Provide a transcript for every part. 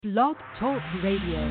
Blog Talk Radio.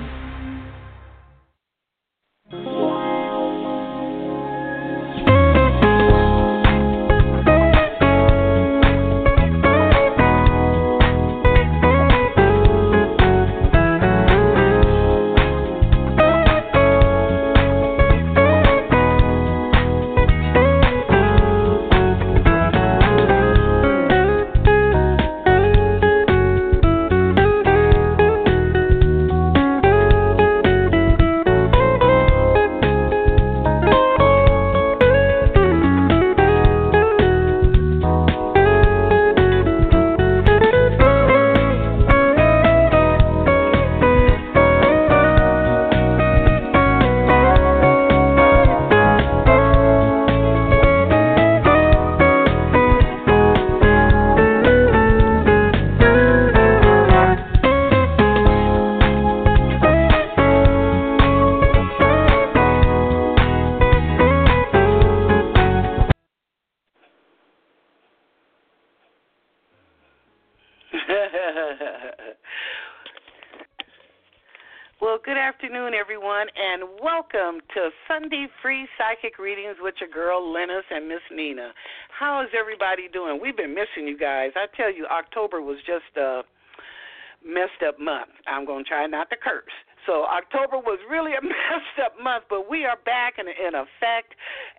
Well, good afternoon, everyone, and welcome to Sunday Free Psychic Readings with your girl, Lennis and Miss Nina. How is everybody doing? We've been missing you guys. I tell you, October was just a messed up month. I'm going to try not to curse. So October was really a messed up month, but we are back in effect.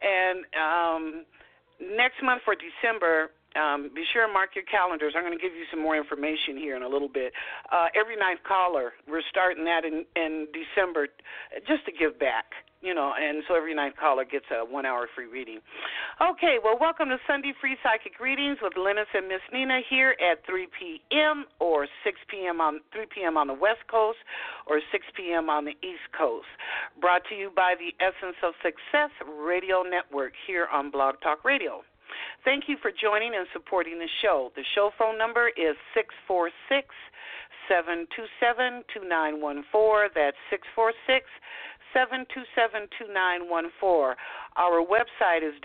And next month for December, be sure and mark your calendars. I'm going to give you some more information here in a little bit. Every ninth caller, we're starting that in December just to give back, and so every ninth caller gets a 1 hour free reading. Okay, well, welcome to Sunday Free Psychic Readings with Lennis and Miss Nina here at 3 p.m. or 6 p.m. on 3 p.m. on the West Coast or 6 p.m. on the East Coast. Brought to you by the Essence of Success Radio Network here on Blog Talk Radio. Thank you for joining and supporting the show. The show phone number is 646-727-2914. That's 646-727-2914. Our website is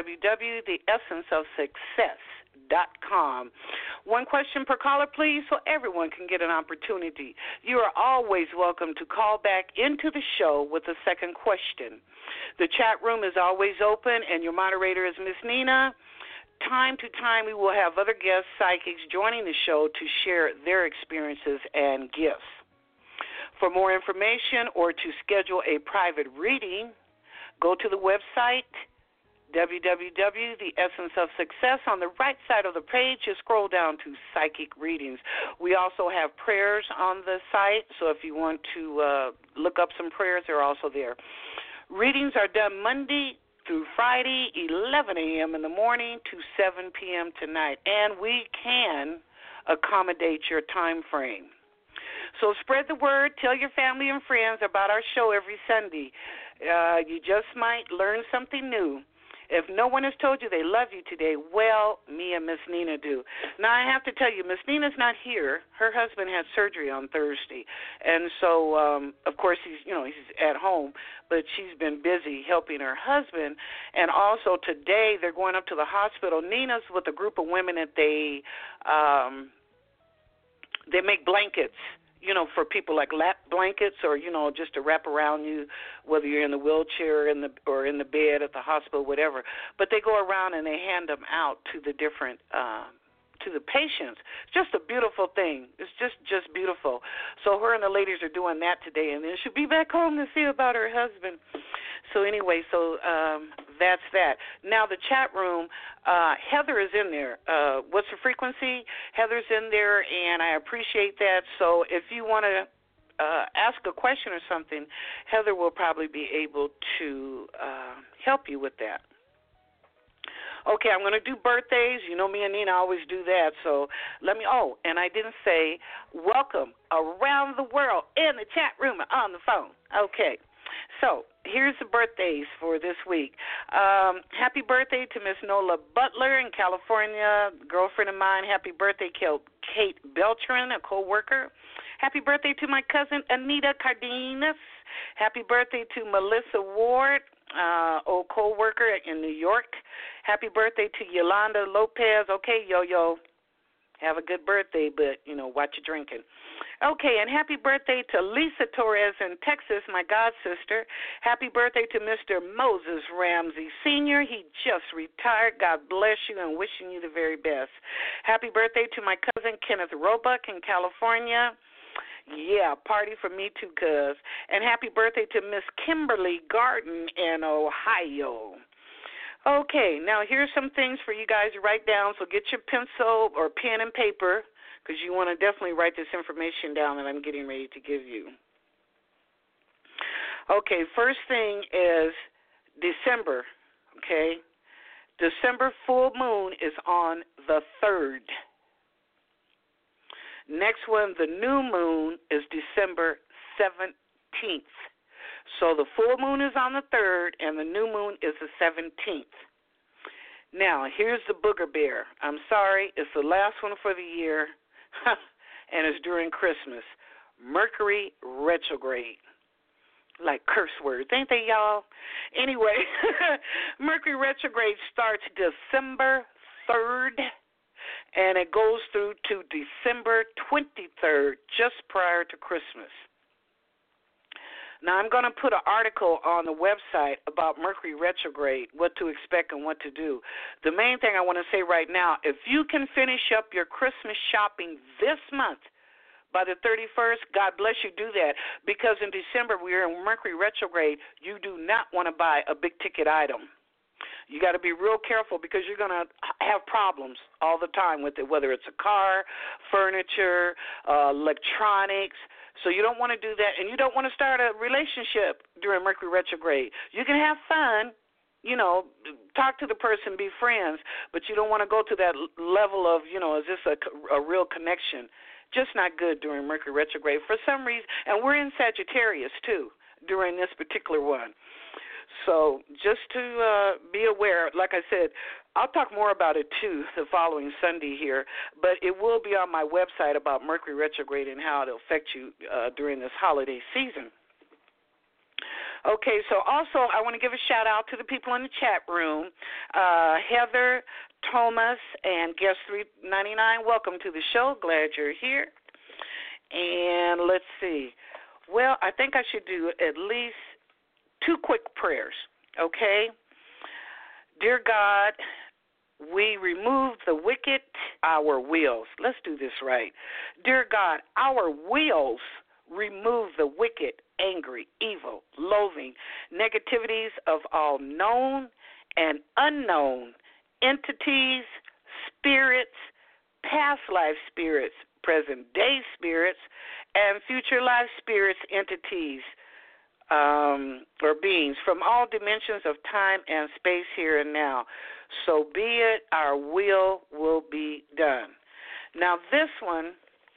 www.theessenceofsuccess.com. One question per caller, please, so everyone can get an opportunity. You are always welcome to call back into the show with a second question. The chat room is always open, and your moderator is Miss Nina. Time to time, we will have other guest psychics joining the show to share their experiences and gifts. For more information or to schedule a private reading, go to the website, www.theessenceofsuccess. On the right side of the page, you scroll down to Psychic Readings. We also have prayers on the site, so if you want to look up some prayers, they're also there. Readings are done Monday through Friday, 11 a.m. in the morning to 7 p.m. tonight, and we can accommodate your time frame. So spread the word. Tell your family and friends about our show every Sunday. You just might learn something new. If no one has told you they love you today, well, me and Miss Nina do. Now, I have to tell you, Miss Nina's not here. Her husband had surgery on Thursday. And so, of course, he's at home, but she's been busy helping her husband. And also today they're going up to the hospital. Nina's with a group of women that they make blankets, for people like lap blankets or, just to wrap around you, whether you're in the wheelchair or in the bed at the hospital, whatever. But they go around and they hand them out to the different to the patients. It's just a beautiful thing. It's just beautiful. So her and the ladies are doing that today, and then she'll be back home to see about her husband. So anyway, that's that. Now the chat room, Heather is in there. What's the frequency? Heather's in there, and I appreciate that. So if you want to ask a question or something, Heather will probably be able to help you with that. Okay, I'm going to do birthdays. You know me and Nina always do that. So and I didn't say welcome around the world in the chat room or on the phone. Okay, so here's the birthdays for this week. Happy birthday to Miss Nola Butler in California, girlfriend of mine. Happy birthday, Kate Beltran, a co-worker. Happy birthday to my cousin Anita Cardenas. Happy birthday to Melissa Ward, old co-worker in New York. Happy birthday to Yolanda Lopez. Okay, Yo-Yo, Have a good birthday, but, watch your drinking. Okay, and happy birthday to Lisa Torres in Texas, my god sister. Happy birthday to Mr. Moses Ramsey Sr. He just retired. God bless you and wishing you the very best. Happy birthday to my cousin Kenneth Roebuck in California. Yeah, party for me too, cuz. And happy birthday to Miss Kimberly Garden in Ohio. Okay, now here's some things for you guys to write down. So get your pencil or pen and paper, because you want to definitely write this information down that I'm getting ready to give you. Okay, first thing is December, okay? December full moon is on the 3rd. Next one, the new moon, is December 17th. So the full moon is on the 3rd, and the new moon is the 17th. Now, here's the booger bear. I'm sorry, it's the last one for the year, and it's during Christmas. Mercury retrograde. Like curse words, ain't they, y'all? Anyway, Mercury retrograde starts December 3rd, and it goes through to December 23rd, just prior to Christmas. Now, I'm going to put an article on the website about Mercury retrograde, what to expect and what to do. The main thing I want to say right now, if you can finish up your Christmas shopping this month by the 31st, God bless you, do that. Because in December, we're in Mercury retrograde. You do not want to buy a big-ticket item. You got to be real careful because you're going to have problems all the time with it, whether it's a car, furniture, electronics. So you don't want to do that, and you don't want to start a relationship during Mercury retrograde. You can have fun, talk to the person, be friends, but you don't want to go to that level of, is this a real connection? Just not good during Mercury retrograde for some reason. And we're in Sagittarius, too, during this particular one. So just to be aware, like I said, I'll talk more about it, too, the following Sunday here, but it will be on my website about Mercury retrograde and how it'll affect you during this holiday season. Okay, so also I want to give a shout-out to the people in the chat room. Heather, Thomas, and Guest 399, welcome to the show. Glad you're here. And let's see. Well, I think I should do at least 2 quick prayers, okay? Dear God, we remove the wicked, our wills. Let's do this right. Dear God, our wills remove the wicked, angry, evil, loathing, negativities of all known and unknown entities, spirits, past life spirits, present day spirits, and future life spirits, entities, or beings from all dimensions of time and space here and now. So be it, our will be done. Now this one,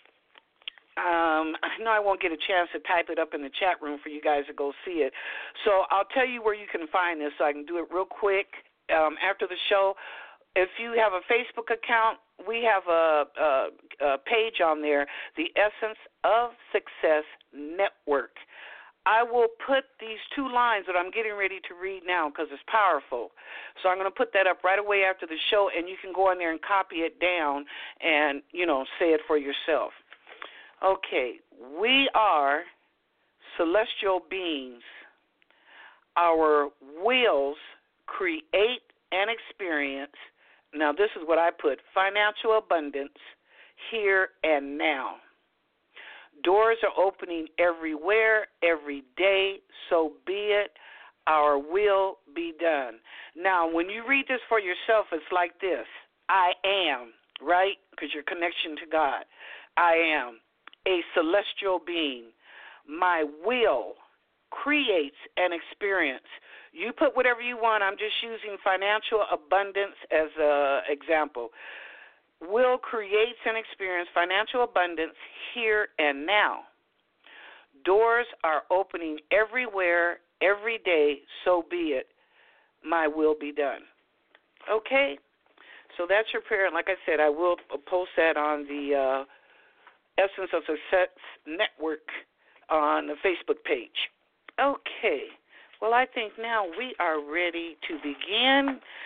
I know I won't get a chance to type it up in the chat room for you guys to go see it. So I'll tell you where you can find this so I can do it real quick after the show. If you have a Facebook account, we have a page on there, the Essence of Success Network. I will put these 2 lines that I'm getting ready to read now because it's powerful. So I'm going to put that up right away after the show, and you can go in there and copy it down and, say it for yourself. Okay, we are celestial beings. Our wills create and experience, now this is what I put, financial abundance here and now. Doors are opening everywhere, every day, so be it. Our will be done. Now, when you read this for yourself, it's like this. I am, right? Because your connection to God. I am a celestial being. My will creates an experience. You put whatever you want. I'm just using financial abundance as an example. Will creates and experience financial abundance here and now. Doors are opening everywhere, every day, so be it. My will be done. Okay? So that's your prayer. And like I said, I will post that on the Essence of Success Network on the Facebook page. Okay. Well, I think now we are ready to begin.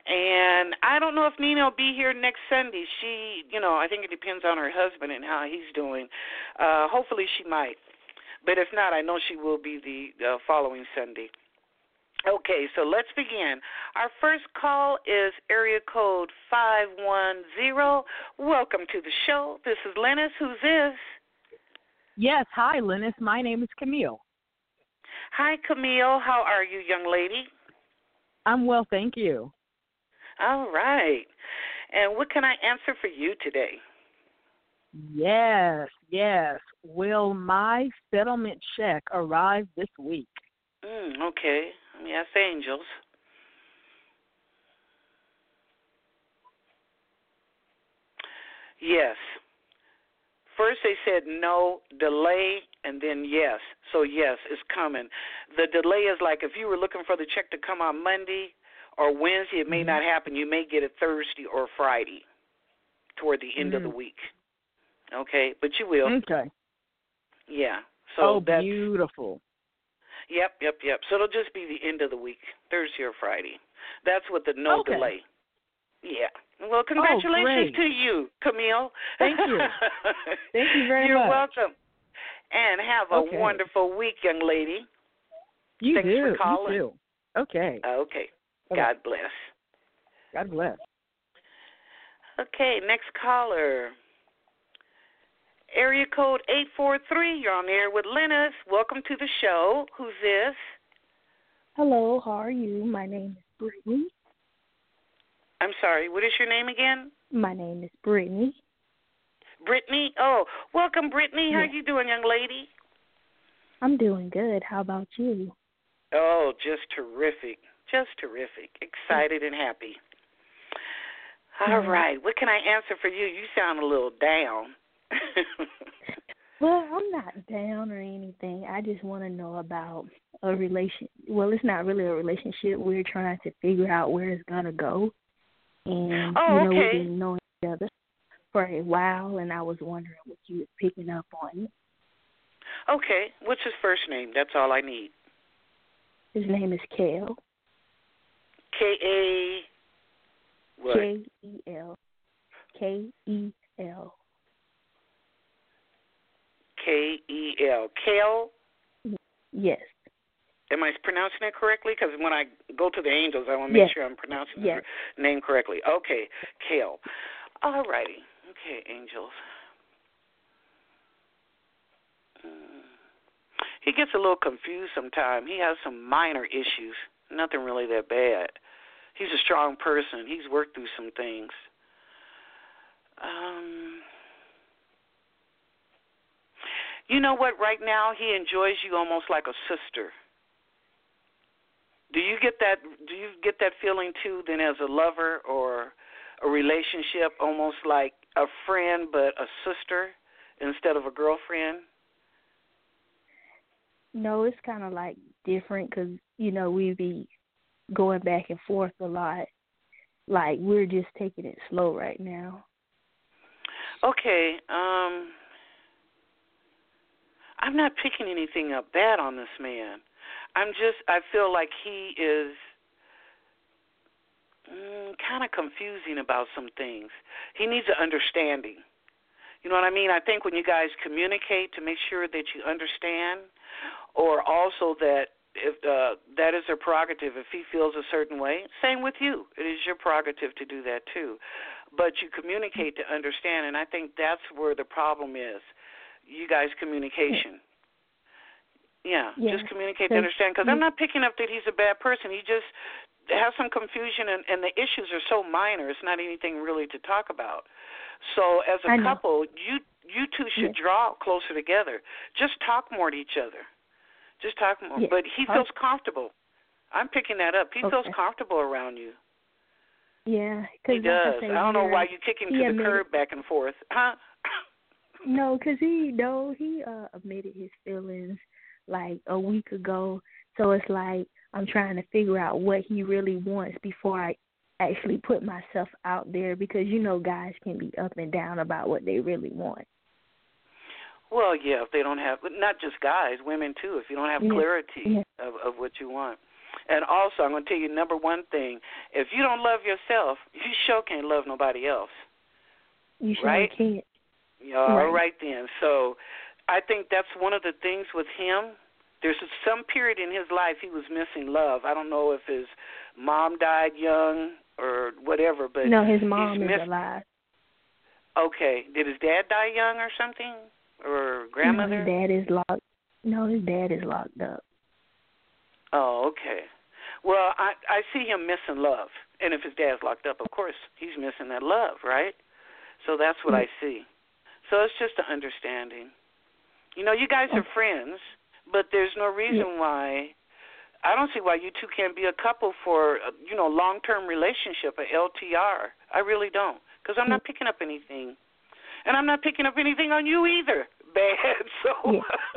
And I don't know if Nina will be here next Sunday. She, I think it depends on her husband and how he's doing. Hopefully she might. But if not, I know she will be the following Sunday. Okay, so let's begin. Our first call is area code 510. Welcome to the show. This is Lennis. Who's this? Yes, hi, Lennis. My name is Camille. Hi, Camille. How are you, young lady? I'm well, thank you. All right. And what can I answer for you today? Yes. Will my settlement check arrive this week? Okay. Let me ask the angels. Yes. First they said no, delay, and then yes. So yes, it's coming. The delay is like if you were looking for the check to come on Monday or Wednesday, it may not happen. You may get it Thursday or Friday toward the end of the week. Okay, but you will. Okay. Yeah. So that's beautiful. Yep. So it'll just be the end of the week, Thursday or Friday. That's with the no delay. Yeah. Well, congratulations to you, Camille. Thank you. Thank you very much. You're welcome. And have a wonderful week, young lady. Thanks for calling. You too. Okay. Okay. God bless. God bless. Okay, next caller. Area code 843. You're on the air with Lennis. Welcome to the show. Who's this? Hello, how are you? My name is Brittany. I'm sorry, what is your name again? My name is Brittany. Brittany? Oh, welcome, Brittany. How you doing, young lady? I'm doing good. How about you? Oh, just terrific. Just terrific. Excited and happy. All right. What can I answer for you? You sound a little down. Well, I'm not down or anything. I just want to know about a relation. Well, it's not really a relationship. We're trying to figure out where it's going to go. And, we've been knowing each other for a while, and I was wondering what you were picking up on. Okay. What's his first name? That's all I need. His name is Kel. K-A... what? K-E-L. K-E-L. K-E-L. Kel? Yes. Am I pronouncing it correctly? Because when I go to the angels, I want to make sure I'm pronouncing the name correctly. Okay, Kel. All righty. Okay, angels. He gets a little confused sometimes. He has some minor issues, nothing really that bad. He's a strong person. He's worked through some things. You know what? Right now, he enjoys you almost like a sister. Do you get that? Do you get that feeling too? Then, as a lover or a relationship, almost like a friend but a sister instead of a girlfriend? No, it's kind of like different because we be going back and forth a lot. Like we're just taking it slow right now. Okay. I'm not picking anything up bad on this man. I feel like he is kind of confusing about some things. He needs an understanding. You know what I mean? I think when you guys communicate to make sure that you understand, or also that if that is their prerogative, if he feels a certain way, same with you. It is your prerogative to do that too. But you communicate to understand, and I think that's where the problem is. You guys' communication. Yeah, just communicate to understand. Because I'm not picking up that he's a bad person. He just has some confusion, and the issues are so minor. It's not anything really to talk about. So as a couple, you two should draw closer together. Just talk more to each other. Just talk more. But he feels comfortable. I'm picking that up. He feels comfortable around you. Yeah. He does. I don't know why you kick him to the curb back and forth. Huh? No, because he admitted his feelings like a week ago. So it's like I'm trying to figure out what he really wants before I actually put myself out there, because guys can be up and down about what they really want. Well, yeah, if they don't have, not just guys, women too, if you don't have clarity of what you want. And also, I'm going to tell you number one thing. If you don't love yourself, you sure can't love nobody else. You sure right? can't. Yeah, all right then. So I think that's one of the things with him. There's some period in his life he was missing love. I don't know if his mom died young or whatever, but no, his mom is alive. Okay. Did his dad die young or something? Or grandmother? No, his dad is locked up. Oh, okay. Well, I see him missing love. And if his dad's locked up, of course, he's missing that love, right? So that's what I see. So it's just an understanding. You know, you guys are friends, but there's no reason why. I don't see why you two can't be a couple for, long-term relationship, a LTR. I really don't, because I'm not picking up anything. And I'm not picking up anything on you either, bad. So,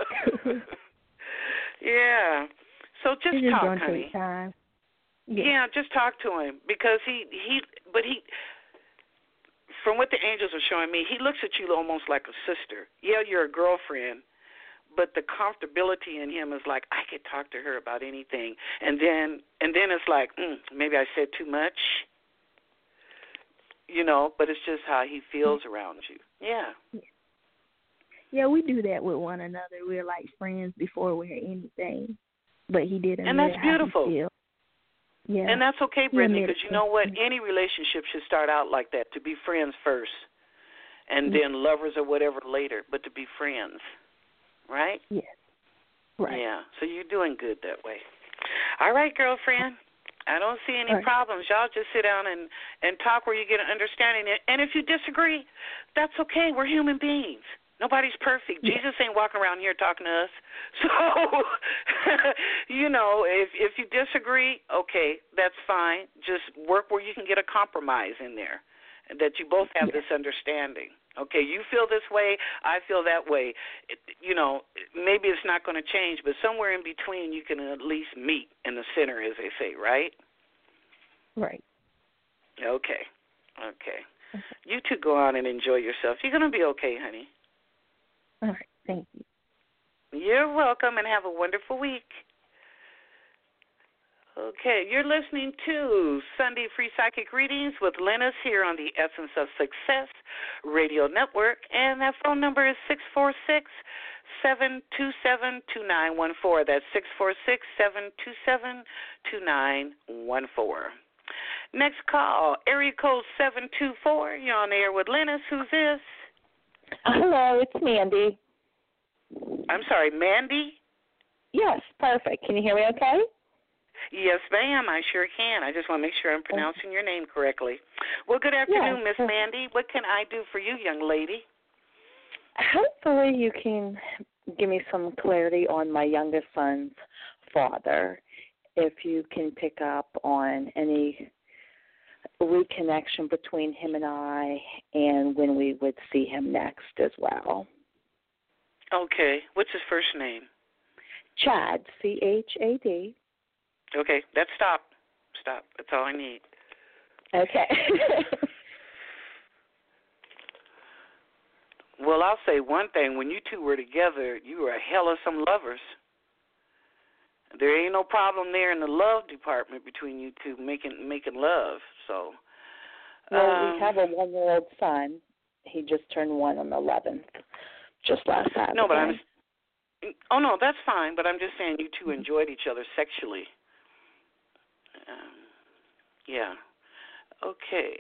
yeah. So just talk, honey. Take time. Yeah, just talk to him, because but from what the angels are showing me, he looks at you almost like a sister. Yeah, you're a girlfriend, but the comfortability in him is like, I could talk to her about anything. And then it's like, maybe I said too much, but it's just how he feels around you. Yeah. Yeah, we do that with one another. We're like friends before we're anything. But he didn't. And that's beautiful. Yeah. And that's okay, Brittany, because you know what? Any relationship should start out like that, to be friends first, and then lovers or whatever later, but to be friends, right? Yes. Right. Yeah, so you're doing good that way. All right, girlfriend. I don't see any problems. Y'all just sit down and talk where you get an understanding. And if you disagree, that's okay. We're human beings. Nobody's perfect. Jesus ain't walking around here talking to us. So, if you disagree, okay, that's fine. Just work where you can get a compromise in there, and that you both have this understanding. Okay, you feel this way, I feel that way. Maybe it's not going to change, but somewhere in between you can at least meet in the center, as they say, right? Right. Okay. You two go on and enjoy yourself. You're going to be okay, honey. All right, thank you. You're welcome, and have a wonderful week. Okay, you're listening to Sunday Free Psychic Readings with Lennis here on the Essence of Success Radio Network, and that phone number is 646-727-2914. That's 646-727-2914. Next call, area code 724. You're on the air with Lennis. Who's this? Hello, it's Mandy. I'm sorry, Mandy? Yes, perfect. Can you hear me okay? Yes, ma'am, I sure can. I just want to make sure I'm pronouncing your name correctly. Well, good afternoon, Miss Mandy. What can I do for you, young lady? Hopefully you can give me some clarity on my youngest son's father, if you can pick up on any reconnection between him and I, and when we would see him next as well. Okay. What's his first name? Chad, C-H-A-D. Okay. That's stop. That's all I need. Okay. Well, I'll say one thing. When you two were together, you were a hell of some lovers. There ain't no problem there in the love department between you two making love. So, well, we have a 1-year-old son. He just turned 1 on the 11th, just last Saturday. No, but no, that's fine. But I'm just saying you two enjoyed each other sexually. Yeah. Okay.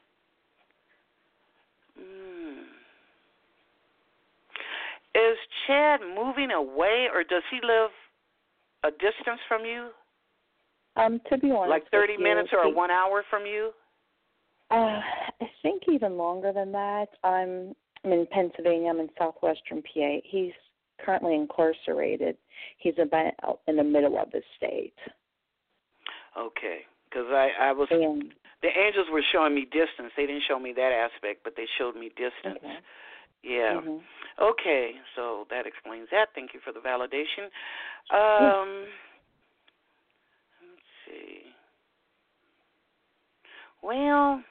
Is Chad moving away, or does he live a distance from you? To be honest, like 30 minutes or 1 hour from you? I think even longer than that. I'm in Pennsylvania. I'm in southwestern PA. He's currently incarcerated. He's about in the middle of the state. Okay, because I was. The angels were showing me distance. They didn't show me that aspect, but they showed me distance. Okay. Yeah. Mm-hmm. Okay, so that explains that. Thank you for the validation. Let's see. Well,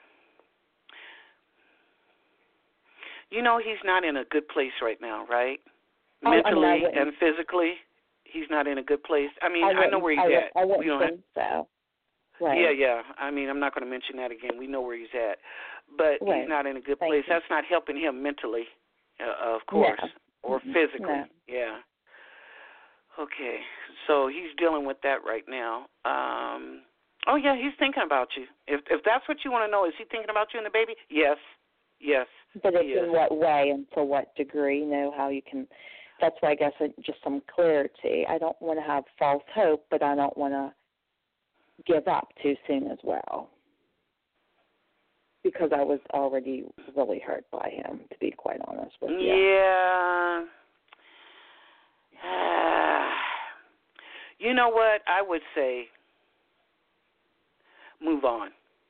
he's not in a good place right now, right? Mentally and physically. He's not in a good place. I mean, I know where he's at. I wouldn't think so. Right. Yeah. I mean, I'm not going to mention that again. We know where he's at. But he's not in a good place. That's not helping him mentally, of course, or physically. No. Yeah. Okay. So he's dealing with that right now. Oh, yeah, he's thinking about you. If that's what you want to know, is he thinking about you and the baby? Yes. But it's in what way and to what degree, how you can. That's why I guess just some clarity. I don't want to have false hope, but I don't want to give up too soon as well. Because I was already really hurt by him, to be quite honest with you. Yeah. You know what? I would say move on.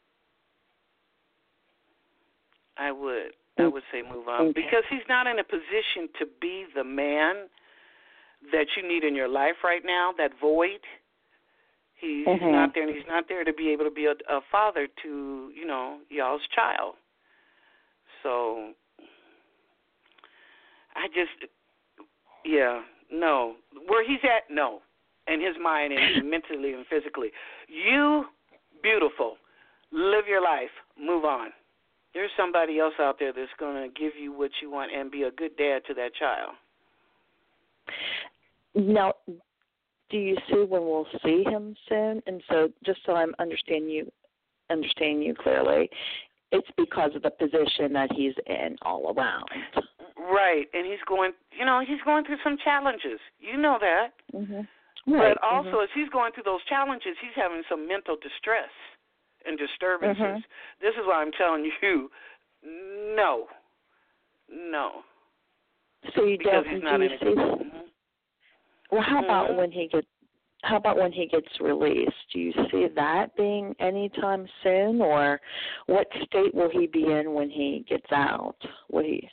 I would say move on. Okay. Because he's not in a position to be the man that you need in your life right now, that void. He's not there, and he's not there to be able to be a father to, y'all's child. So no. Where he's at, no. In his mind and mentally and physically. You, beautiful, live your life, move on. There's somebody else out there that's going to give you what you want and be a good dad to that child. Now, do you see when we'll see him soon? And so, just so I'm understanding you clearly, it's because of the position that he's in all around. Right, and he's going through some challenges. You know that. Mm-hmm. Right. But also, as he's going through those challenges, he's having some mental distress and disturbances. This is why I'm telling you, no. So you because don't he's not in a good. Well, how about when he gets released? Do you see that being anytime soon, or what state will he be in when he gets out? Will he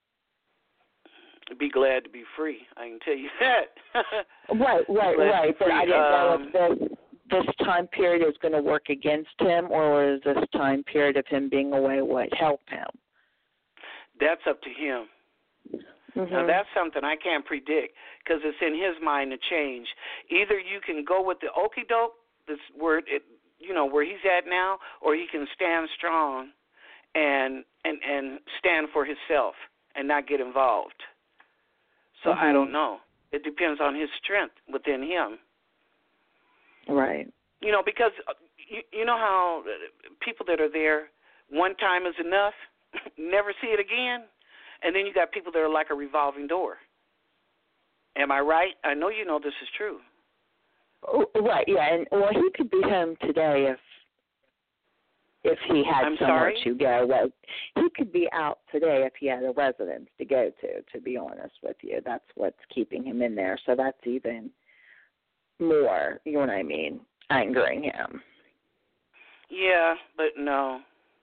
be glad to be free? I can tell you that. Right. But I didn't know if this time period is going to work against him, or is this time period of him being away what help him? That's up to him. Now, that's something I can't predict because it's in his mind to change. Either you can go with the okie doke, where he's at now, or he can stand strong and stand for himself and not get involved. So I don't know. It depends on his strength within him. Right. Because you know how people that are there, one time is enough, never see it again. And then you got people that are like a revolving door. Am I right? I know you know this is true. Right, yeah. And he could be home today if he had somewhere to go. Well, he could be out today if he had a residence to go to be honest with you. That's what's keeping him in there. So that's even more, you know what I mean, angering him. Yeah, but no.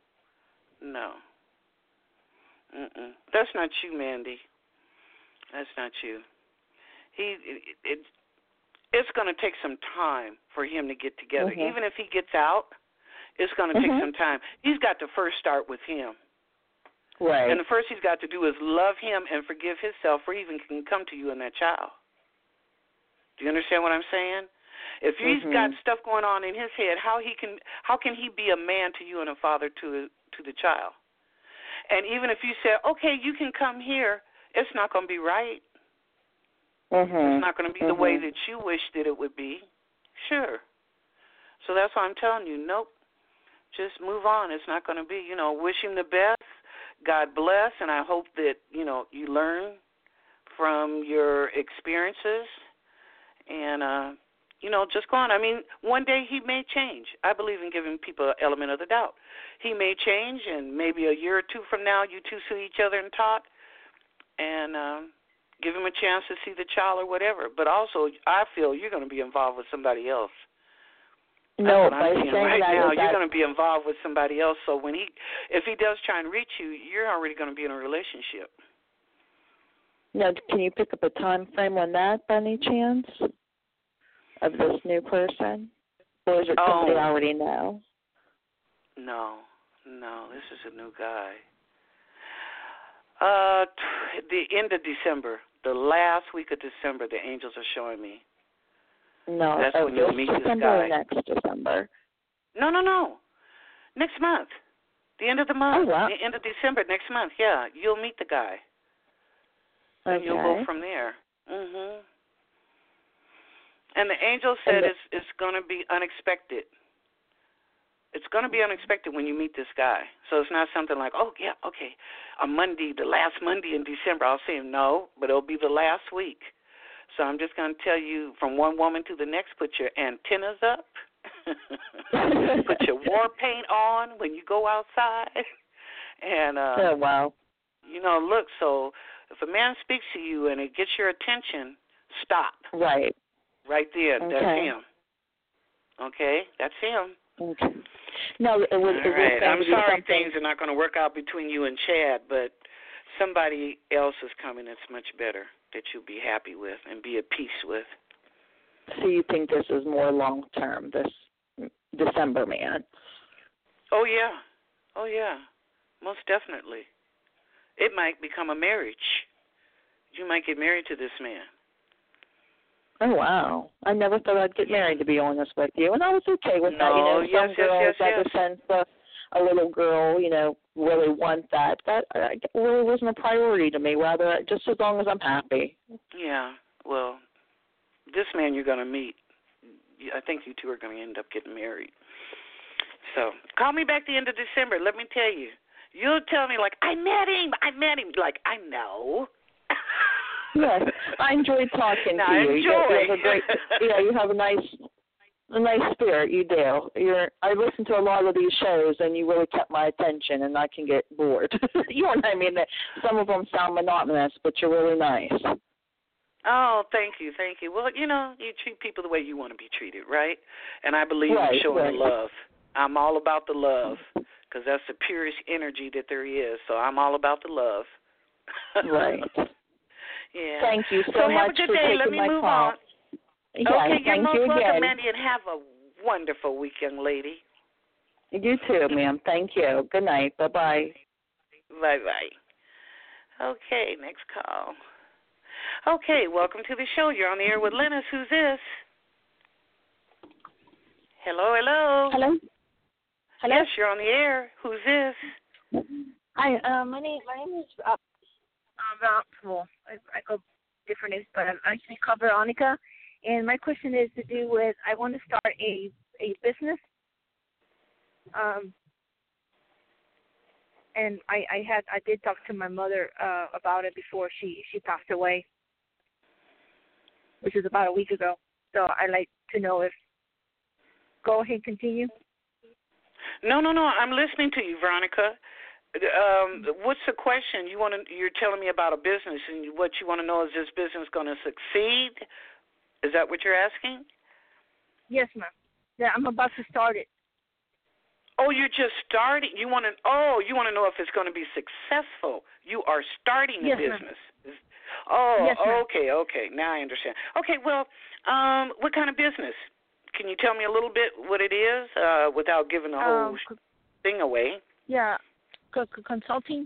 That's not you, Mandy. That's not you. It's going to take some time for him to get together. Even if he gets out, it's going to take some time. He's got to first start with him. Right. And the first he's got to do is love him and forgive himself for even can come to you and that child. Do you understand what I'm saying? If he's got stuff going on in his head, how can he be a man to you and a father to the child? And even if you say, okay, you can come here, it's not going to be right. It's not going to be the way that you wish that it would be. Sure. So that's why I'm telling you, nope. Just move on. It's not going to be, wish him the best. God bless, and I hope that, you learn from your experiences and, just go on. I mean, one day he may change. I believe in giving people an element of the doubt. He may change, and maybe a year or two from now, you two see each other and talk, and give him a chance to see the child or whatever. But also, I feel you're going to be involved with somebody else. No, by saying right now, you're going to be involved with somebody else. So if he does try and reach you, you're already going to be in a relationship. Now, can you pick up a time frame on that by any chance of this new person? Or is it somebody I already know? No, this is a new guy. The end of December, the last week of December, the angels are showing me. No, That's when you'll meet this December guy. or next December? No. Next month. The end of the month. Oh, wow. The end of December, next month. Yeah, you'll meet the guy. Okay. And you'll go from there. Mhm. And the angel said it's going to be unexpected. It's going to be unexpected when you meet this guy. So it's not something like, oh, yeah, okay, on Monday, the last Monday in December, I'll see him. No, but it'll be the last week. So I'm just going to tell you from one woman to the next, put your antennas up, put your war paint on when you go outside. And, oh, wow. Look, so if a man speaks to you and it gets your attention, stop. Right. Right there. Okay. That's him. Okay? That's him. Okay. No, it was. All right. I'm sorry something... things are not going to work out between you and Chad, but somebody else is coming that's much better that you'll be happy with and be at peace with. So you think this is more long-term, this December man? Oh, yeah. Oh, yeah. Most definitely. It might become a marriage. You might get married to this man. Oh, wow. I never thought I'd get married, to be honest with you. And I was okay with that. Some girls, ever since a little girl, really want that. That really wasn't a priority to me, rather, just as long as I'm happy. Yeah. Well, this man you're going to meet, I think you two are going to end up getting married. So call me back the end of December. Let me tell you. You'll tell me, like, I met him. Like, I know. Yes, I enjoyed talking to you. You have a great, you have a nice spirit. You do. I listen to a lot of these shows, and you really kept my attention, and I can get bored. You know what I mean? Some of them sound monotonous, but you're really nice. Oh, thank you. Well, you treat people the way you want to be treated, right? And I believe in showing the love. I'm all about the love because that's the purest energy that there is. So I'm all about the love. Right. Yeah. Thank you so much have a good for day. taking Let me my move call. on. Yes, okay, you're thank most you welcome, again. Mandy, and have a wonderful week, young lady. You too, ma'am. Thank you. Good night. Bye-bye. Bye-bye. Okay, next call. Okay, welcome to the show. You're on the air with Lennis. Who's this? Hello. Hello. Yes, you're on the air. Who's this? Hi. My name is I go different names, but I'm actually called Veronica. And my question is to do with I want to start a business. And I did talk to my mother about it before she passed away, which is about a week ago. So I'd like to know if go ahead, continue. No. I'm listening to you, Veronica. What's the question? You're telling me about a business, and what you want to know is this business going to succeed? Is that what you're asking? Yes, ma'am. Yeah, I'm about to start it. Oh, you're just starting. You want to know if it's going to be successful. You are starting a business. Ma'am. Oh, yes, ma'am. Okay. Now I understand. Okay, well, what kind of business? Can you tell me a little bit what it is without giving the whole thing away? Yeah, consulting.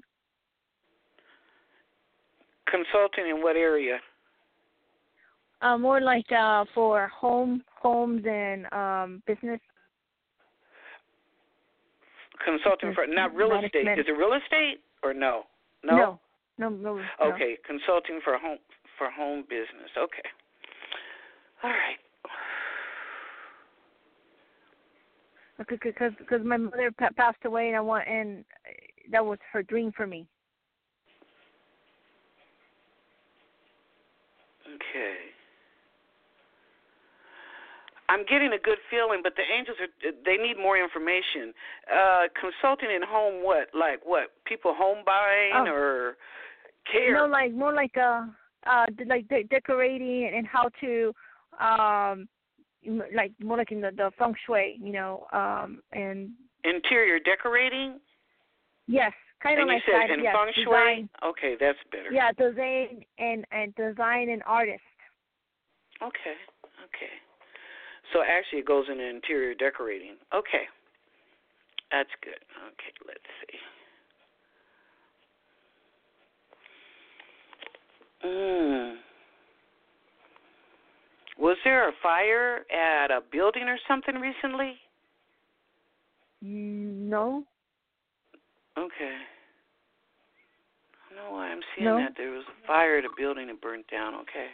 Consulting in what area? More like for homes and business. Consulting for not real estate. Is it real estate or no? No. Okay, consulting for home business. Okay. All right. Because my mother passed away, and that was her dream for me. Okay. I'm getting a good feeling, but the angels they need more information. Consulting in home, what? Like what? People home buying or care? No, like more like decorating and how to like more like in the feng shui, and interior decorating. Yes, kind of like that. And you said in feng shui. Design. Okay, that's better. Yeah, design and design and artist. Okay. So actually, it goes into interior decorating. Okay, that's good. Okay, let's see. Was there a fire at a building or something recently? No. Okay. I don't know why I'm seeing No. that. There was a fire at a building that burnt down. Okay.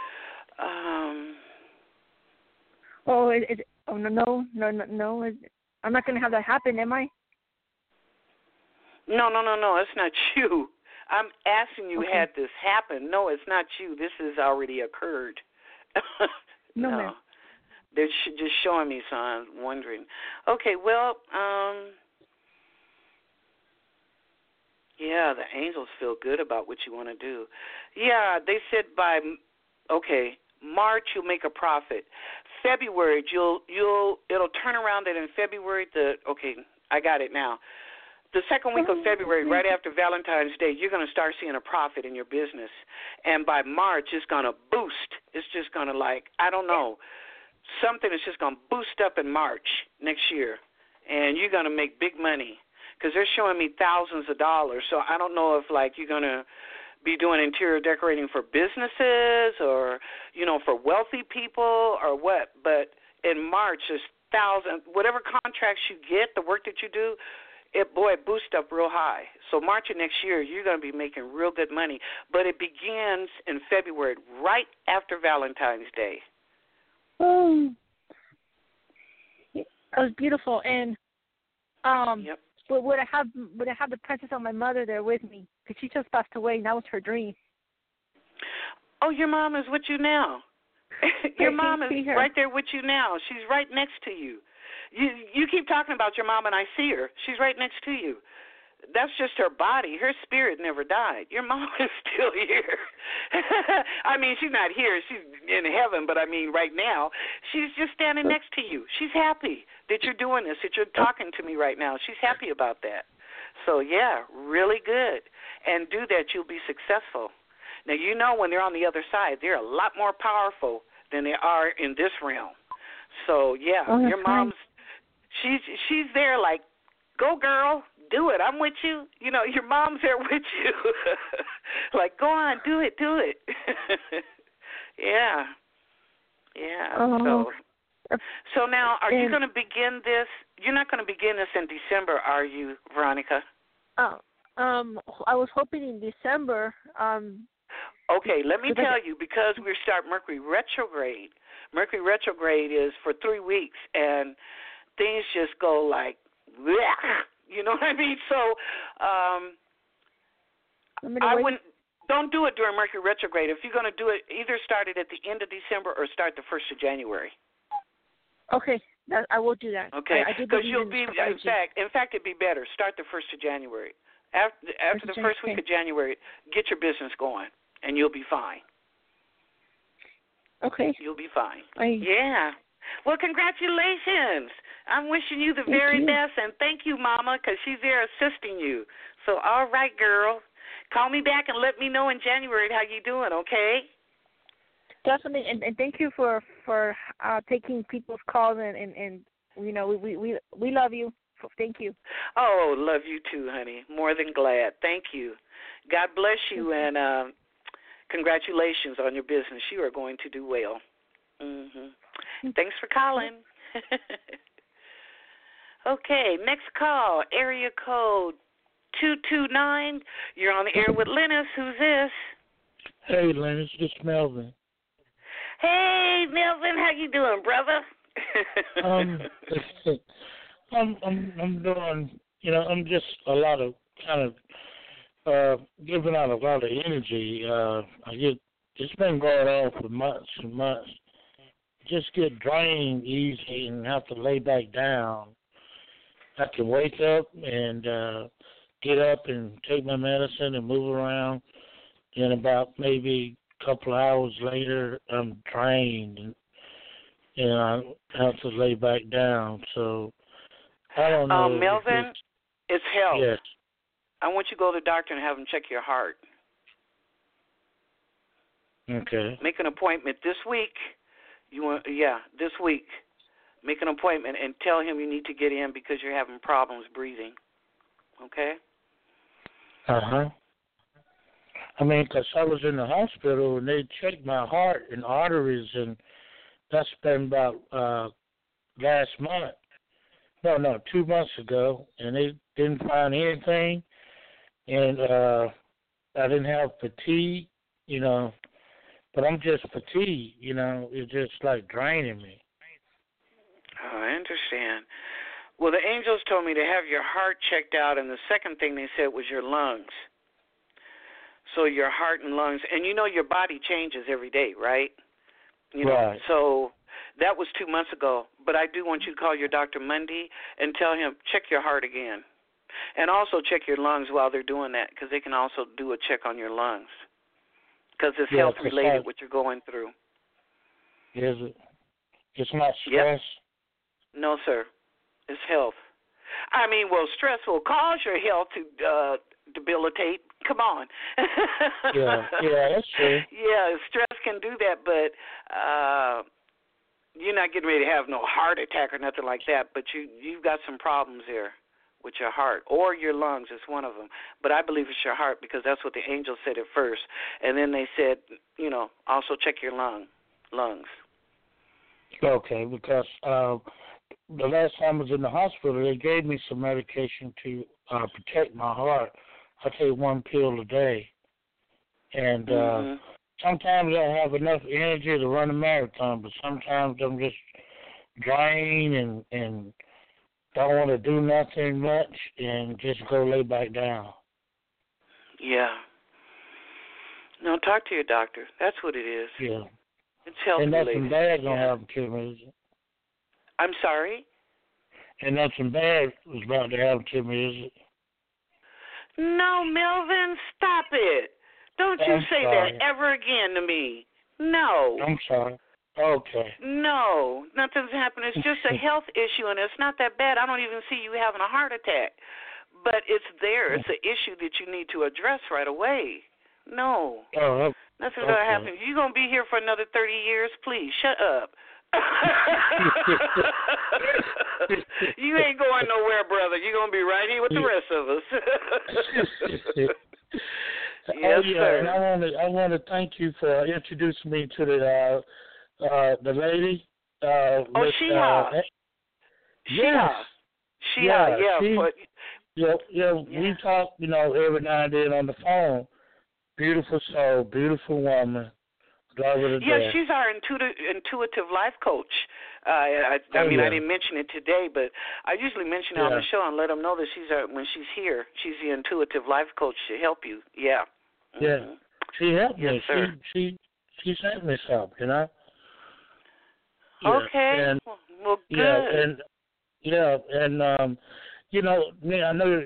Oh, no. I'm not going to have that happen, am I? No. It's not you. I'm asking you, had this happened? No, it's not you. This has already occurred. No, ma'am. They're just showing me, so I'm wondering. Okay, well, yeah, the angels feel good about what you want to do. Yeah, they said by March you'll make a profit. February it'll turn around that in February I got it now. The second week of February, right after Valentine's Day, you're going to start seeing a profit in your business. And by March, it's going to boost. It's just going to something is just going to boost up in March next year. And you're going to make big money because they're showing me thousands of dollars. So I don't know if, you're going to be doing interior decorating for businesses or, for wealthy people or what. But in March, there's thousands. Whatever contracts you get, the work that you do, it boosts up real high. So March of next year, you're going to be making real good money. But it begins in February, right after Valentine's Day. Oh, that was beautiful. And yep. would I have the princess of my mother there with me? Because she just passed away, and that was her dream. Oh, your mom is with you now. Your mom is right there with you now. She's right next to you. You keep talking about your mom, and I see her. She's right next to you. That's just her body. Her spirit never died. Your mom is still here. I mean, she's not here. She's in heaven, but I mean right now, she's just standing next to you. She's happy that you're doing this, that you're talking to me right now. She's happy about that. So, yeah, really good. And do that, you'll be successful. Now, when they're on the other side, they're a lot more powerful than they are in this realm. So, yeah, your mom's, she's there like, go, girl, do it. I'm with you. Your mom's there with you. Like, go on, do it. Yeah. So now, are you going to begin this? You're not going to begin this in December, are you, Veronica? I was hoping in December. Okay, let me tell you, because we start Mercury retrograde. Mercury retrograde is for 3 weeks, and things just go like, bleh, you know what I mean? So don't do it during Mercury retrograde. If you're going to do it, either start it at the end of December or start the 1st of January. Okay, I will do that. Okay, because you'll be, in fact, it'd be better. Start the 1st of January. After the first week of January, get your business going, and you'll be fine. Okay. You'll be fine. Yeah. Well, congratulations. I'm wishing you the very best, and thank you, Mama, because she's there assisting you. So, all right, girl. Call me back and let me know in January how you doing, okay? Definitely, and thank you for taking people's calls, and we love you. Thank you. Oh, love you too, honey. More than glad. Thank you. God bless you, and congratulations on your business. You are going to do well. Thanks for calling. Okay, next call, area code 229. You're on the air with Lennis. Who's this? Hey, Lennis, it's Melvin. Hey, Melvin, how you doing, brother? I'm doing, I'm just a lot of kind of giving out a lot of energy. It's been going on for months and months. Just get drained easy and have to lay back down. I can wake up and get up and take my medicine and move around. And about maybe a couple hours later, I'm drained and I have to lay back down. So I don't know. Melvin, it's health. Yes. I want you to go to the doctor and have him check your heart. Okay. Make an appointment this week. This week. Make an appointment and tell him you need to get in because you're having problems breathing. Okay? Uh-huh. I mean, because I was in the hospital and they checked my heart and arteries, and that's been about last month. No, 2 months ago, and they didn't find anything, and I didn't have fatigue, but I'm just fatigued, it's just like draining me. Oh, I understand. Well, the angels told me to have your heart checked out, and the second thing they said was your lungs. So your heart and lungs, and your body changes every day, right? Right. So that was 2 months ago, but I do want you to call your doctor Monday and tell him, check your heart again. And also check your lungs while they're doing that, because they can also do a check on your lungs, because it's health-related, what you're going through. Is it? It's not stress? Yep. No, sir. It's health. I mean, stress will cause your health to debilitate. Come on. Yeah, that's true. Yeah, stress can do that, but you're not getting ready to have no heart attack or nothing like that, but you've got some problems there with your heart or your lungs. It's one of them. But I believe it's your heart, because that's what the angels said at first. And then they said, also check your lungs. Okay, because the last time I was in the hospital, they gave me some medication to protect my heart. I take 1 pill a day. And sometimes I have enough energy to run a marathon, but sometimes I'm just drained and don't want to do nothing much and just go lay back down. Yeah. No, talk to your doctor. That's what it is. Yeah. It's health-related. And nothing bad going to happen to me, is it? I'm sorry? And nothing bad was about to happen to me, is it? No, Melvin, stop it. Don't you say that ever again to me. No. I'm sorry. Okay. No, nothing's happened. It's just a health issue, and it's not that bad. I don't even see you having a heart attack. But it's there. It's an issue that you need to address right away. No. Oh, nothing's going to happen. You're going to be here for another 30 years? Please, shut up. You ain't going nowhere, brother. You're going to be right here with the rest of us. Yes, sir. And I want to thank you for introducing me to the lady. Sheha. Yes. Sheha, yeah. We talk, every now and then on the phone. Beautiful soul, beautiful woman. Yeah, she's our intuitive life coach. I didn't mention it today, but I usually mention it on the show and let them know that when she's here, she's the intuitive life coach to help you. Yeah. Mm-hmm. Yeah. She helped me. Yes, sir. She sent me some, Yeah, okay. And, well, good. I know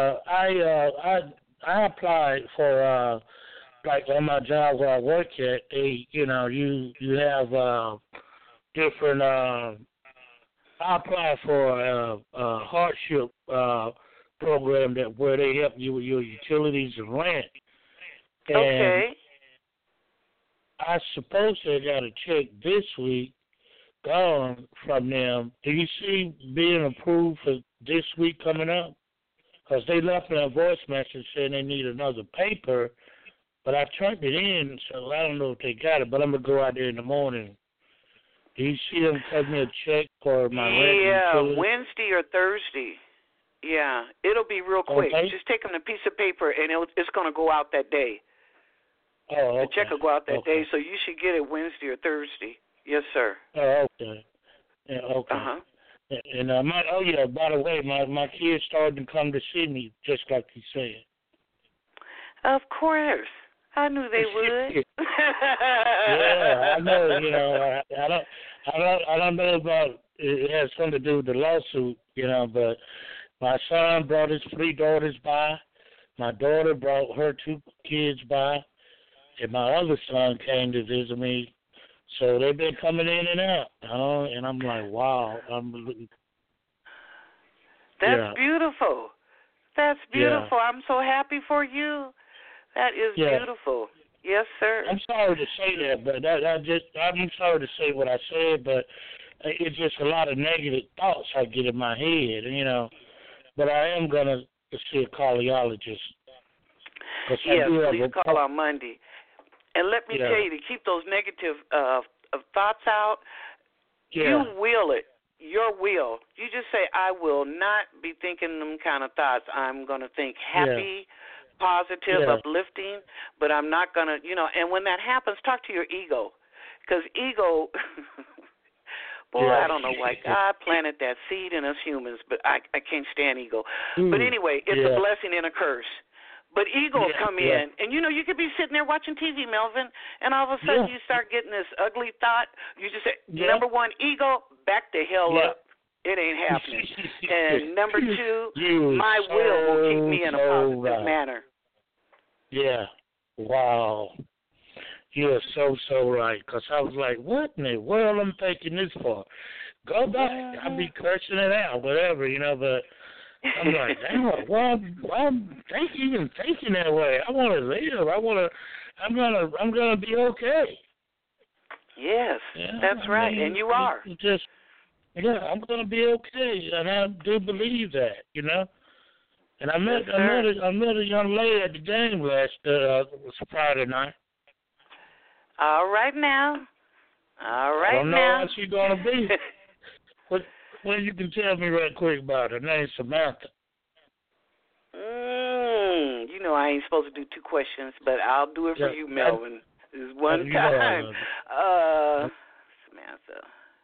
I applied for like on my job where I work at, you have different. I applied for a hardship program where they help you with your utilities and rent. And okay. I suppose I got a check this week gone from them. Do you see being approved for this week coming up? Because they left me a voice message saying they need another paper. But I turned it in, so I don't know if they got it, but I'm going to go out there in the morning. Do you see them cut me a check for my rent? Yeah, Wednesday or Thursday. Yeah, it'll be real quick. Okay. Just take them a piece of paper, and it's going to go out that day. Oh, okay. The check will go out that day, so you should get it Wednesday or Thursday. Yes, sir. Oh, okay. Yeah, okay. Uh-huh. And by the way, my kids started to come to see me, just like you said. Of course. I knew they would. Yeah, I know. I don't know about it has something to do with the lawsuit, but my son brought his 3 daughters by. My daughter brought her 2 kids by, and my other son came to visit me. So they've been coming in and out, and I'm like, wow. That's beautiful. That's beautiful. Yeah. I'm so happy for you. That is beautiful. Yes, sir. I'm sorry to say that, but I'm sorry to say what I said, but it's just a lot of negative thoughts I get in my head, But I am going to see a cardiologist. Yes, please call on Monday. And let me tell you, to keep those negative thoughts out, You will it. Your will. You just say, I will not be thinking them kind of thoughts. I'm going to think happy, positive, uplifting, but I'm not going to, and when that happens, talk to your ego. Because ego, boy, I don't know why God planted that seed in us humans, but I can't stand ego. But anyway, it's a blessing and a curse. But ego will come in, and you could be sitting there watching TV, Melvin, and all of a sudden you start getting this ugly thought. You just say, number one, ego, back the hell up. It ain't happening. And number two, my will keep me in a positive manner. Yeah. Wow. You are so right. Because I was like, what in the world am I thinking this for? Go back. I'll be cursing it out, whatever, but I'm like, damn, why am I even thinking that way? I want to live. I'm gonna be okay. Yes, that's right, and you are. I'm gonna be okay, and I do believe that, And I met a young lady at the game last Friday night. All right now. I don't know how she's gonna be. Well, you can tell me right quick about her. Her name's Samantha. I ain't supposed to do two questions, but I'll do it for you, Melvin. This is one time. Samantha.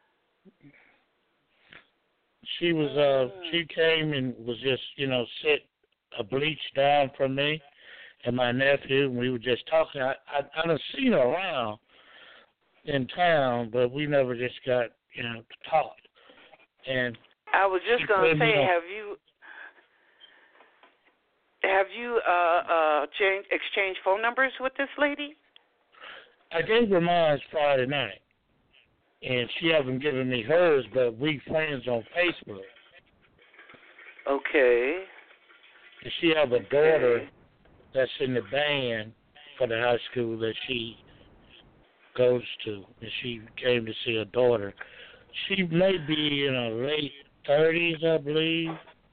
She was she came and was just, sit a bleach down from me and my nephew, and we were just talking. I done seen her around in town, but we never just got, to talk. And I was just going to say, have you exchanged phone numbers with this lady? I gave her mine Friday night, and she hasn't given me hers, but we friends on Facebook. Okay. And she have a daughter that's in the band for the high school that she goes to, and she came to see her daughter. She may be in her late 30s, I believe.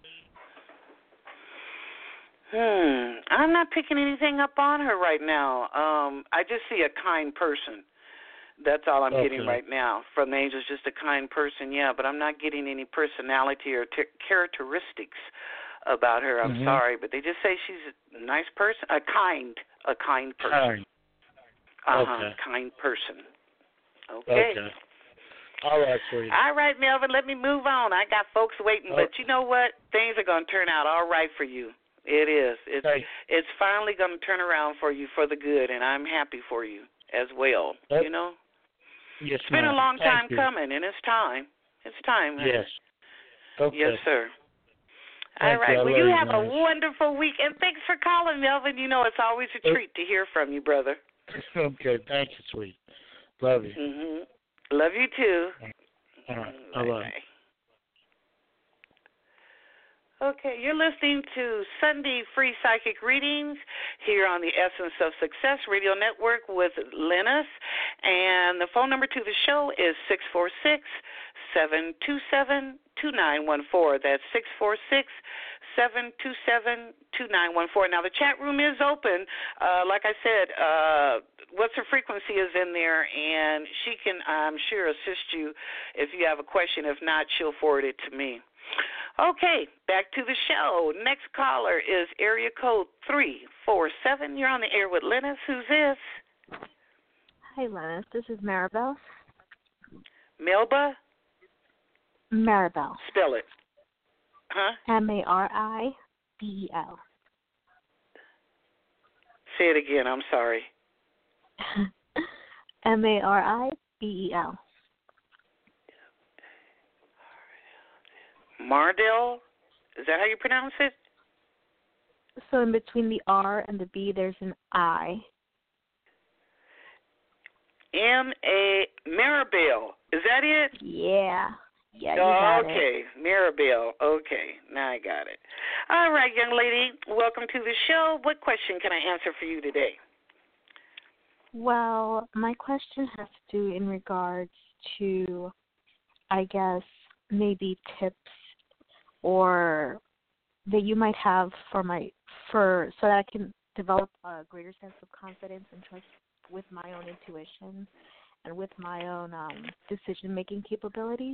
I'm not picking anything up on her right now. I just see a kind person. That's all I'm getting right now from the angels, just a kind person, but I'm not getting any personality or characteristics about her. I'm sorry, but they just say she's a nice person, a kind person. Kind person. Okay. All right, sweetie. All right, Melvin, let me move on. I got folks waiting, but you know what? Things are going to turn out all right for you. It is. It's finally going to turn around for you for the good, and I'm happy for you as well, Yes, It's been a long time coming, and it's time. It's time. Yes. Okay. Yes, sir. All right. Well, you have a wonderful week, and thanks for calling, Melvin. It's always a treat to hear from you, brother. Okay. Thank you, sweet. Love you. Love you, too. All right. Bye-bye. Okay, you're listening to Sunday Free Psychic Readings here on the Essence of Success Radio Network with Linus. And the phone number to the show is 646-727-2914. That's 646-727-2914. Now, the chat room is open. Like I said, What's Her Frequency is in there, and she can, I'm sure, assist you if you have a question. If not, she'll forward it to me. Okay, back to the show. Next caller is area code 347. You're on the air with Linus. Who's this? Hi, Linus. This is Maribel. Melba? Maribel. Spell it. Huh? Maribel. Say it again. I'm sorry. Maribel. Mardell? Is that how you pronounce it? So in between the R and the B, there's an I. Maribel. Is that it? Yeah. Yeah, you got it. Okay, Maribel. Okay, now I got it. All right, young lady, welcome to the show. What question can I answer for you today? Well, my question has to do in regards to, I guess, maybe tips or that you might have so that I can develop a greater sense of confidence and trust with my own intuition and with my own decision-making capabilities.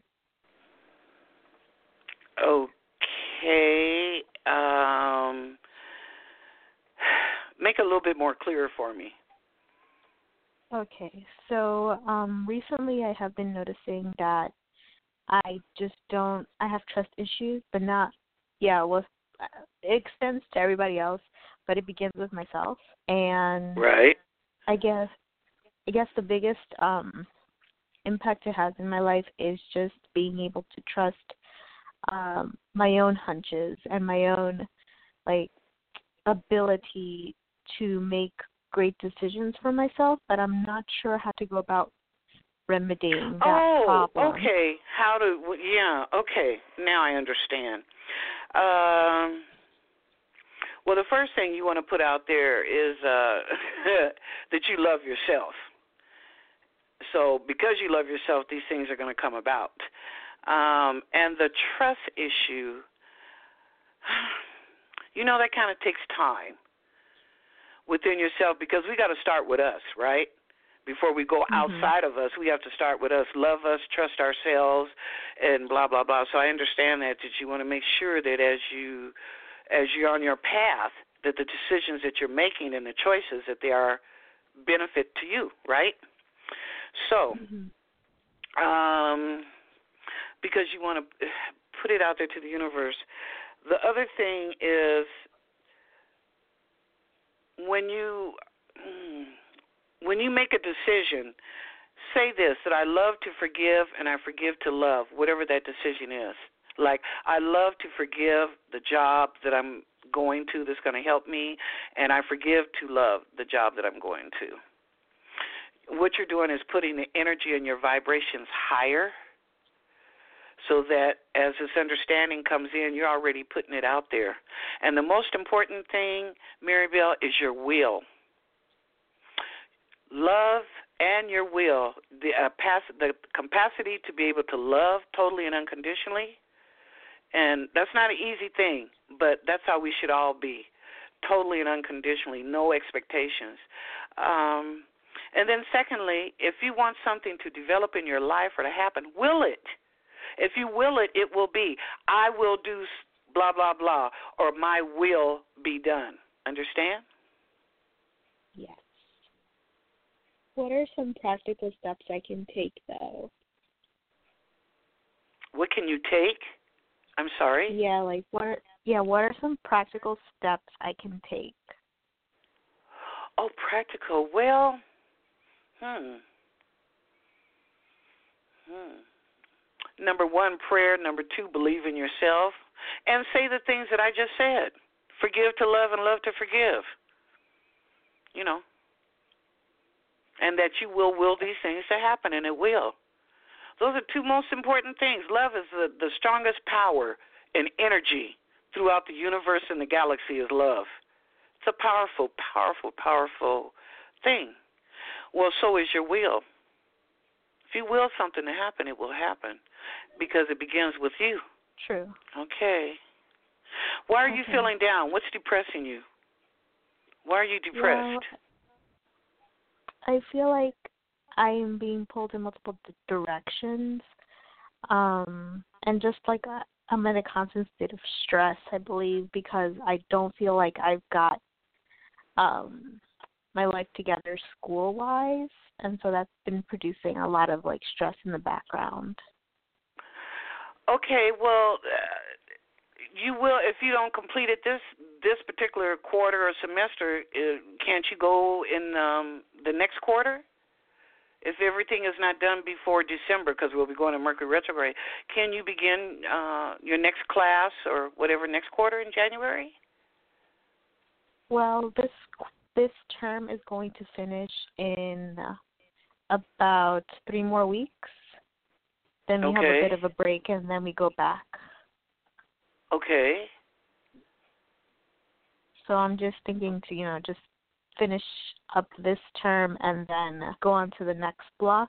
Okay. Make it a little bit more clear for me. Okay, so recently I have been noticing that I have trust issues, but not, it extends to everybody else, but it begins with myself. And right. I guess the biggest impact it has in my life is just being able to trust my own hunches and my own, ability to make great decisions for myself, but I'm not sure how to go about remedying that problem. Okay. Okay. Now I understand. Well, the first thing you want to put out there is that you love yourself. So because you love yourself, these things are going to come about. And the trust issue, that kind of takes time within yourself, because we got to start with us, right? Before we go outside of us, we have to start with us, love us, trust ourselves, and blah, blah, blah. So I understand that you want to make sure that as you're on your path, that the decisions that you're making and the choices, that they are benefit to you, right? So, because you want to put it out there to the universe. The other thing is when you make a decision, say this, that I love to forgive and I forgive to love, whatever that decision is. Like, I love to forgive the job that I'm going to that's going to help me, and I forgive to love the job that I'm going to. What you're doing is putting the energy and your vibrations higher, so that as this understanding comes in, you're already putting it out there. And the most important thing, Maribel, is your will. Love and your will, the capacity to be able to love totally and unconditionally. And that's not an easy thing, but that's how we should all be, totally and unconditionally, no expectations. And then secondly, if you want something to develop in your life or to happen, will it. If you will it, it will be. I will do blah, blah, blah, or my will be done. Understand? Yes. What are some practical steps I can take, though? What can you take? I'm sorry? Yeah, what are some practical steps I can take? Oh, practical. Well, Number 1, prayer. Number 2, believe in yourself. And say the things that I just said. Forgive to love and love to forgive. And that you will these things to happen, and it will. Those are 2 most important things. Love is the strongest power and energy throughout the universe and the galaxy is love. It's a powerful, powerful, powerful thing. Well, so is your will. If you will something to happen, it will happen because it begins with you. True. Okay. Why are you feeling down? What's depressing you? Why are you depressed? Well, I feel like I am being pulled in multiple directions, and just like I'm in a constant state of stress, I believe, because I don't feel like I've got my life together school-wise, and so that's been producing a lot of stress in the background. Okay, well, you will, if you don't complete it this particular quarter or semester, can't you go in the next quarter? If everything is not done before December, because we'll be going to Mercury retrograde, can you begin your next class or whatever next quarter in January? Well, this term is going to finish in about 3 more weeks. Then we have a bit of a break, and then we go back. Okay. So I'm just thinking to, just finish up this term and then go on to the next block.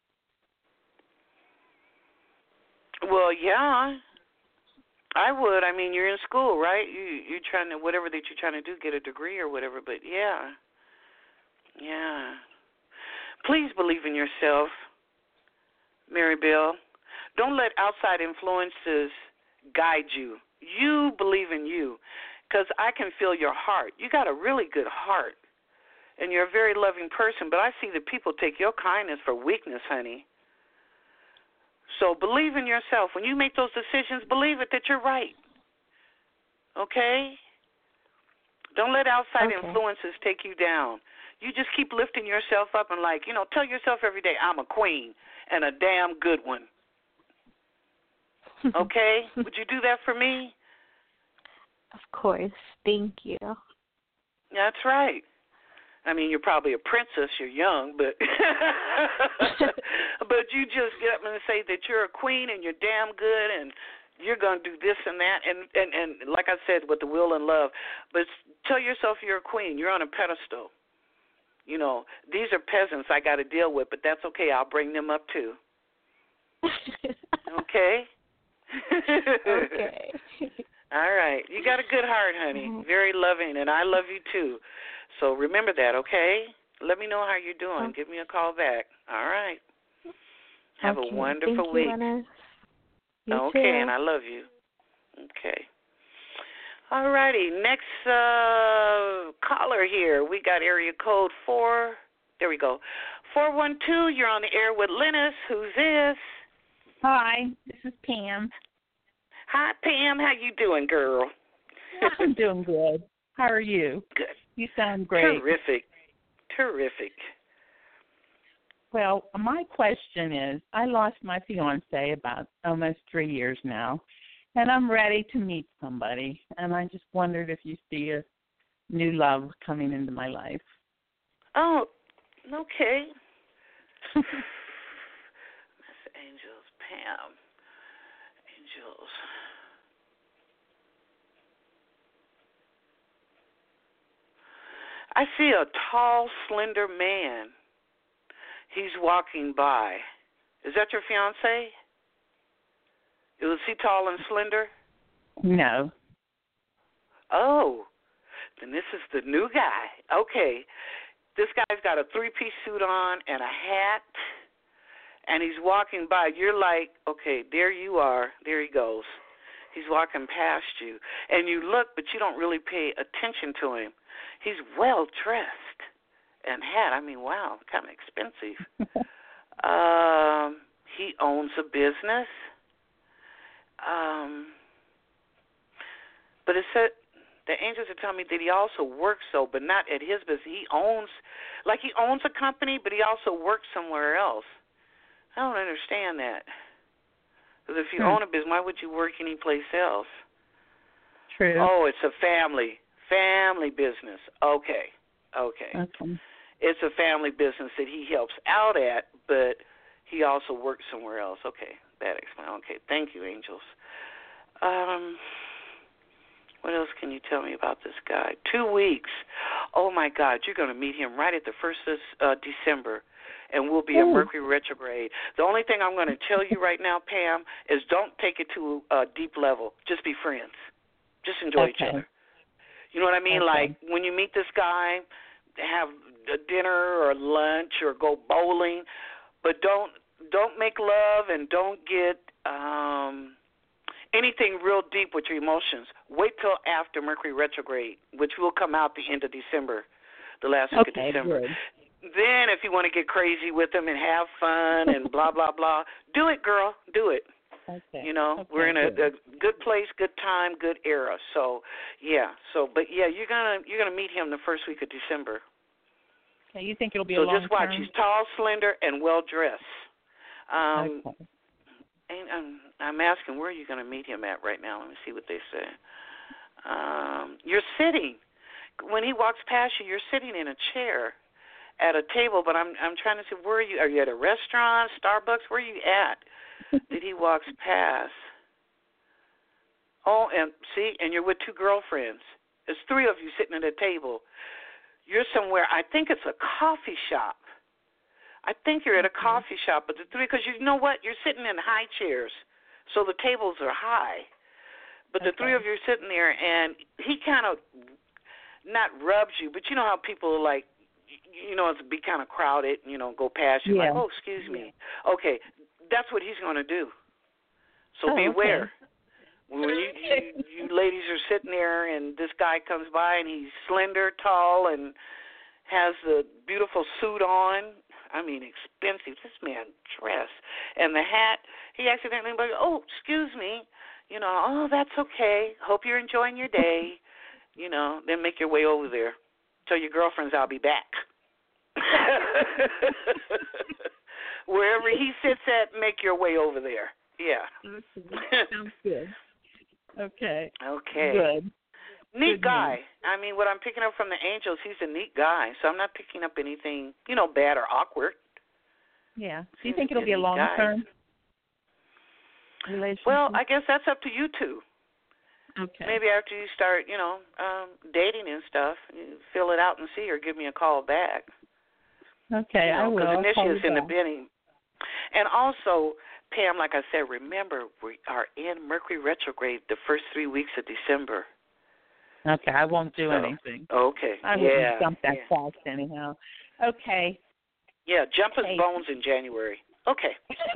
Well, yeah, I would. I mean, you're in school, right? You're trying to, whatever that you're trying to do, get a degree or whatever, but yeah. Please believe in yourself, Mary Bell. Don't let outside influences guide you. You believe in you, because I can feel your heart. You got a really good heart, and you're a very loving person, but I see that people take your kindness for weakness, honey. So believe in yourself. When you make those decisions, believe it that you're right. Okay? Don't let outside influences take you down. You just keep lifting yourself up and, like, tell yourself every day, I'm a queen and a damn good one. Okay? Would you do that for me? Of course. Thank you. That's right. I mean, you're probably a princess. You're young, but but you just get up and say that you're a queen and you're damn good and you're going to do this and that. And like I said, with the will and love. But tell yourself you're a queen. You're on a pedestal. These are peasants I got to deal with, but that's okay. I'll bring them up too. Okay? Okay. All right. You got a good heart, honey. Very loving, and I love you too. So remember that, okay? Let me know how you're doing. Give me a call back. All right. Have a wonderful week. You okay, too. and I love you. Okay. All righty. Next caller here. We got area code 4. There we go. 412, you're on the air with Linus. Who's this? Hi, this is Pam. Hi, Pam. How you doing, girl? I'm doing good. How are you? Good. You sound great. Terrific. Well, my question is, I lost my fiancé about almost 3 years now, and I'm ready to meet somebody, and I just wondered if you see a new love coming into my life. Oh, okay. Miss Angels, Pam. Angels. I see a tall, slender man. He's walking by. Is that your fiancé? Is he tall and slender? No. Oh, then this is the new guy. Okay. This guy's got a 3-piece suit on and a hat, and he's walking by. You're like, okay, there you are. There he goes. He's walking past you. And you look, but you don't really pay attention to him. He's well-dressed and hat. I mean, wow, kind of expensive. He owns a business. But it said the angels are telling me that he also works, but not at his business. He owns a company, but he also works somewhere else. I don't understand that. Because if you own a business, why would you work anyplace else? True. Oh, it's a family business. Okay. It's a family business that he helps out at, but he also works somewhere else. Okay, that explains. Okay, thank you, angels. What else can you tell me about this guy? 2 weeks. Oh, my God, you're going to meet him right at the 1st of December, and we'll be at Mercury retrograde. The only thing I'm going to tell you right now, Pam, is don't take it to a deep level. Just be friends. Just enjoy each other. You know what I mean? Like when you meet this guy, have a dinner or lunch or go bowling, but don't make love and don't get anything real deep with your emotions. Wait till after Mercury retrograde, which will come out the end of December, the last week of December. Good. Then if you want to get crazy with them and have fun and blah, blah, blah, do it, girl. Do it. Okay. We're in a good place, good time, good era. So, yeah. But you're gonna meet him the first week of December. Okay, you think it'll be a long So just watch. term? He's tall, slender, and well dressed. Okay. And I'm asking where are you going to meet him at right now. Let me see what they say. You're sitting. When he walks past you, you're sitting in a chair at a table. But I'm trying to see where are you? Are you at a restaurant, Starbucks? Where are you at? That he walks past. Oh, and you're with 2 girlfriends. There's 3 of you sitting at a table. You're somewhere. I think it's a coffee shop. I think you're at a coffee shop, but the 3, because you know what? You're sitting in high chairs, so the tables are high. But the 3 of you are sitting there, and he kind of not rubs you, but you know how people are like, it's be kind of crowded, go past you, Yeah. like, oh, excuse me. Okay, that's what he's going to do. So Oh, beware. okay. When you ladies are sitting there and this guy comes by and he's slender, tall, and has a beautiful suit on. I mean, expensive. This man dressed. And the hat, he accidentally goes, oh, excuse me. Oh, that's okay. Hope you're enjoying your day. Then make your way over there. Tell your girlfriends I'll be back. Wherever he sits at, make your way over there. Yeah. Okay. Sounds good. Okay. Okay. Good. Neat Good guy. news. I mean, what I'm picking up from the angels, he's a neat guy. So I'm not picking up anything, bad or awkward. Yeah. Do you think it'll be a Neat long-term relationship? Well, I guess that's up to you two. Okay. Maybe after you start, dating and stuff, you fill it out and see, or give me a call back. Okay, I will. Because I'll call initiatives you in the back. beginning. And also, Pam, like I said, remember, we are in Mercury retrograde the first 3 weeks of December. Okay, I won't do anything. Okay. I wouldn't jump that fast anyhow. Okay. Yeah, jump his bones in January. Okay.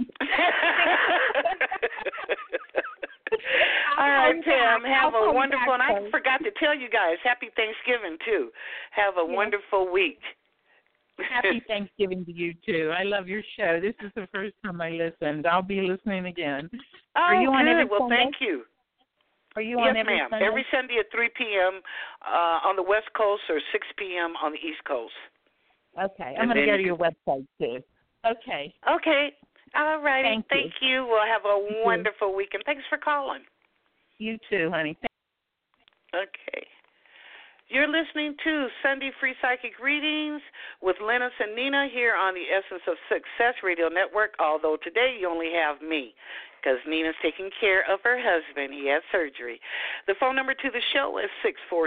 All right, Pam, have a wonderful, and I forgot to tell you guys, happy Thanksgiving, too. Have a wonderful week. Happy Thanksgiving to you, too. I love your show. This is the first time I listened. I'll be listening again. Oh, Are you on good. every Well, Sunday? thank you. Are you Yes, on every ma'am. Sunday? Every Sunday at 3 p.m. On the West Coast or 6 p.m. on the East Coast. Okay. I'm going to go to your website, too. Okay. Okay. All righty. Thank you. We'll have a wonderful week, and thanks for calling. You too, honey. Okay. You're listening to Sunday Free Psychic Readings with Lennis and Nina here on the Essence of Success Radio Network, although today you only have me because Nina's taking care of her husband. He had surgery. The phone number to the show is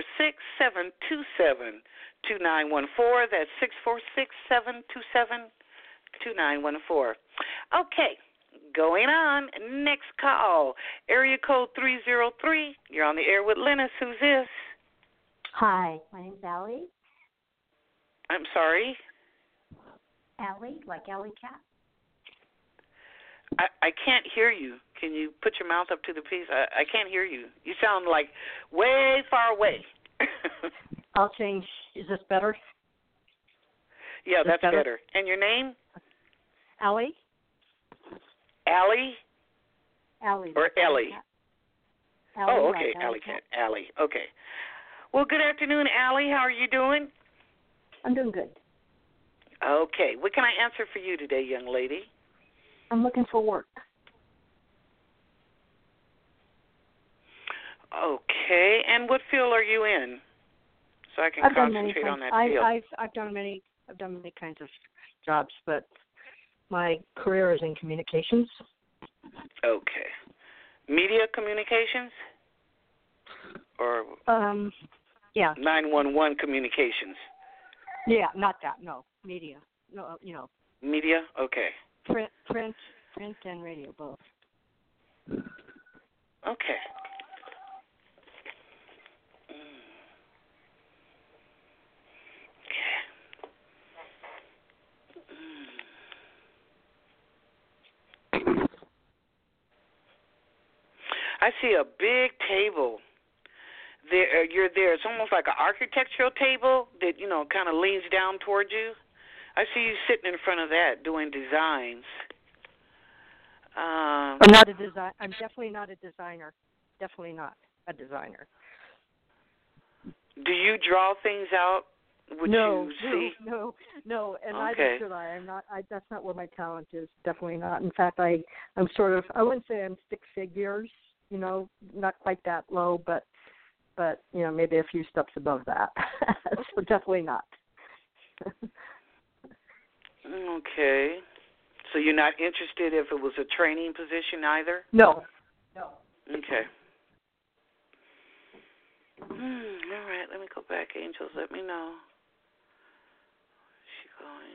646-727-2914. That's 646-727-2914. Okay. Going on. Next call. Area code 303. You're on the air with Lennis. Who's this? Hi, my name's Allie. I'm sorry? Allie, like Alley Cat. I can't hear you. Can you put your mouth up to the piece? I can't hear you. You sound like way far away. I'll change. Is this better? Yeah, that's better. And your name? Allie. Allie? Allie. Or Ellie? Allie. Oh, okay. Allie Cat. Allie. Okay. Well, good afternoon, Allie. How are you doing? I'm doing good. Okay. What can I answer for you today, young lady? I'm looking for work. Okay. And what field are you in? So I can concentrate on that field. I've done many kinds of jobs, but my career is in communications. Okay. Media communications? Or yeah. 911 communications? Yeah, not that. No, media. No, Media? Okay. Print and radio both. Okay. I see a big table. You're there. It's almost like an architectural table that, kind of leans down towards you. I see you sitting in front of that doing designs. I'm not a design. I'm definitely not a designer. Definitely not a designer. Do you draw things out? No, you see? No, and Okay. neither should I. I'm not. That's not where my talent is. Definitely not. In fact, I'm sort of. I wouldn't say I'm six figures. Not quite that low, but maybe a few steps above that. So definitely not. Okay. So you're not interested if it was a training position either? No. Okay. All right, let me go back, angels. Let me know. Where's she going?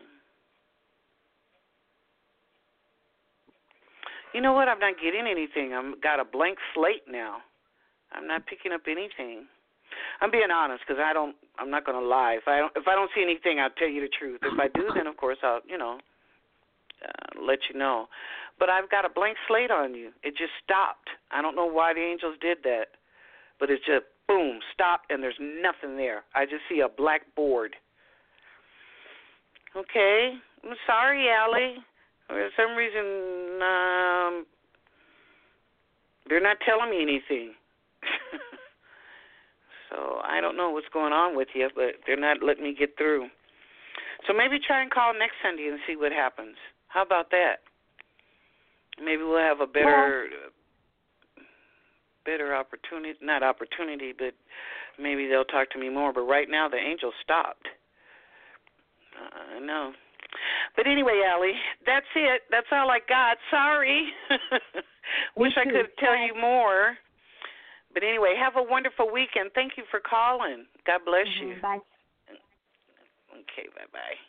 You know what? I'm not getting anything. I've got a blank slate now. I'm not picking up anything. I'm being honest because I'm not going to lie. If I don't see anything, I'll tell you the truth. If I do, then of course I'll let you know. But I've got a blank slate on you. It just stopped. I don't know why the angels did that, but it just boom stopped and there's nothing there. I just see a black board. Okay, I'm sorry, Allie. For some reason, they're not telling me anything. So I don't know what's going on with you, but they're not letting me get through. So maybe try and call next Sunday and see what happens. How about that? Maybe we'll have a better opportunity, not opportunity, but maybe they'll talk to me more. But right now the angel stopped. I know. But anyway, Allie, that's it. That's all I got. Sorry. Wish I could tell you more. But anyway, have a wonderful weekend. Thank you for calling. God bless you. Bye. Okay, bye-bye.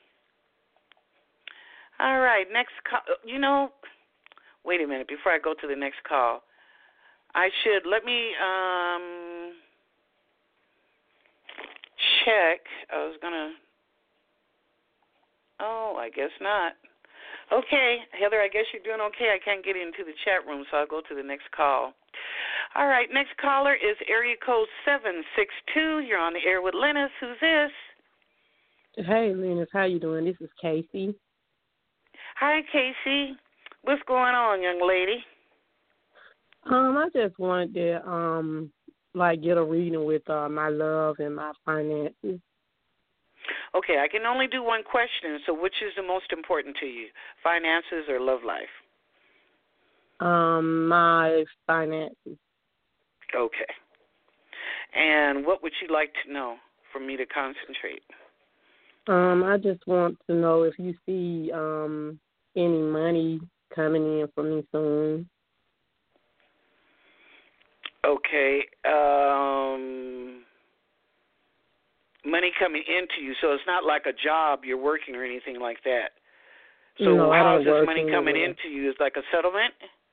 All right, next call. Wait a minute. Before I go to the next call, let me check. I guess not. Okay, Heather, I guess you're doing okay. I can't get into the chat room, so I'll go to the next call. All right, next caller is area code 762. You're on the air with Lennis. Who's this? Hey, Lennis, how you doing? This is Casey. Hi, Casey. What's going on, young lady? I just wanted to get a reading with my love and my finances. Okay, I can only do one question. So, which is the most important to you, finances or love life? My finances. Okay. And what would you like to know for me to concentrate? I just want to know if you see any money coming in for me soon. Okay. Money coming into you, so it's not like a job you're working or anything like that. So no, how is this money coming into you? Is it like a settlement?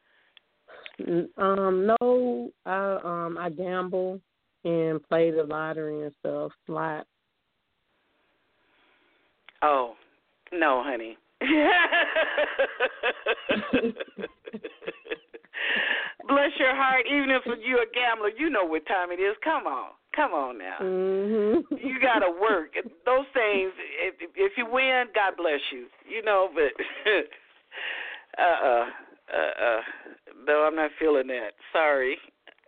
No, I gamble and play the lottery and stuff. Slot. Oh, no, honey. Bless your heart. Even if you're a gambler, you know what time it is. Come on now. Mm-hmm. You got to work. Those things, if you win, God bless you. But no, I'm not feeling that. Sorry.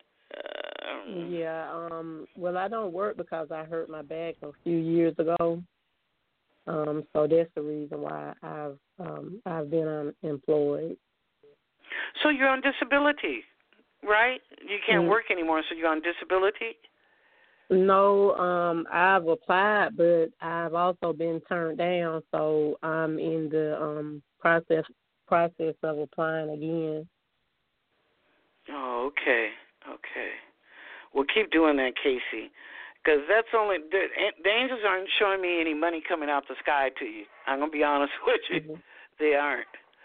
Yeah, well, I don't work because I hurt my back a few years ago. So that's the reason why I've been unemployed. So you're on disability, right? You can't work anymore, so you're on disability? No, I've applied, but I've also been turned down, so I'm in the process of applying again. Oh, okay. Well, keep doing that, Casey, because that's only the angels aren't showing me any money coming out the sky to you. I'm gonna be honest with you, They aren't.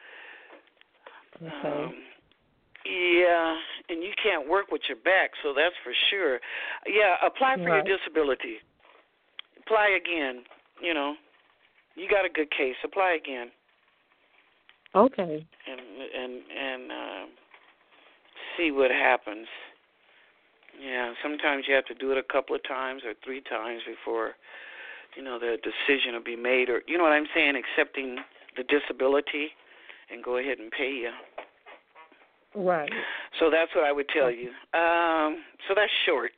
Okay. Yeah, and you can't work with your back, so that's for sure. Yeah, apply for your disability. Apply again. You got a good case. Apply again. Okay. And see what happens. Yeah, sometimes you have to do it a couple of times or 3 times before, the decision will be made. Or, you know what I'm saying, accepting the disability and go ahead and pay you. Right. So that's what I would tell you. So that's short.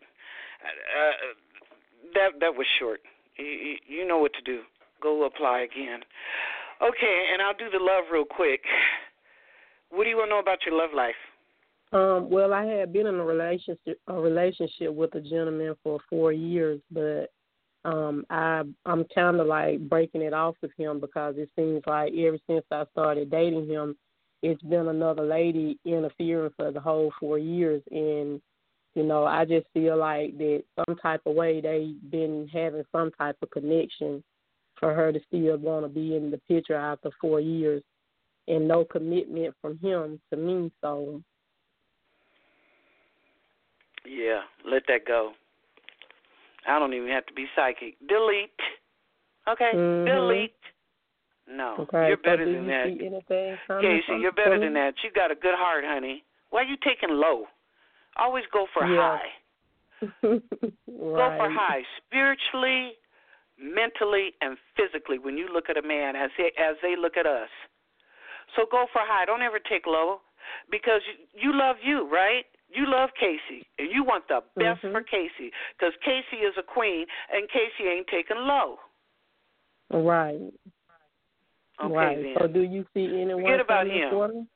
That was short. You know what to do. Go apply again. Okay, and I'll do the love real quick. What do you want to know about your love life? Well, I had been in a relationship with a gentleman for 4 years, but I'm kind of like breaking it off with him because it seems like ever since I started dating him, it's been another lady interfering for the whole 4 years. And, I just feel like that some type of way they've been having some type of connection for her to still want to be in the picture after 4 years and no commitment from him to me. So, yeah, let that go. I don't even have to be psychic. Delete. Okay? Delete. No. Okay. You're better so than that. See anything Casey, you're better than that. You got a good heart, honey. Why are you taking low? Always go for high. Right. Go for high. Spiritually, mentally, and physically when you look at a man as they look at us. So go for high. Don't ever take low because you love you, right? You love Casey, and you want the best for Casey because Casey is a queen, and Casey ain't taking low. Right. Okay, right. then. So do you see anyone Forget about coming him. for me?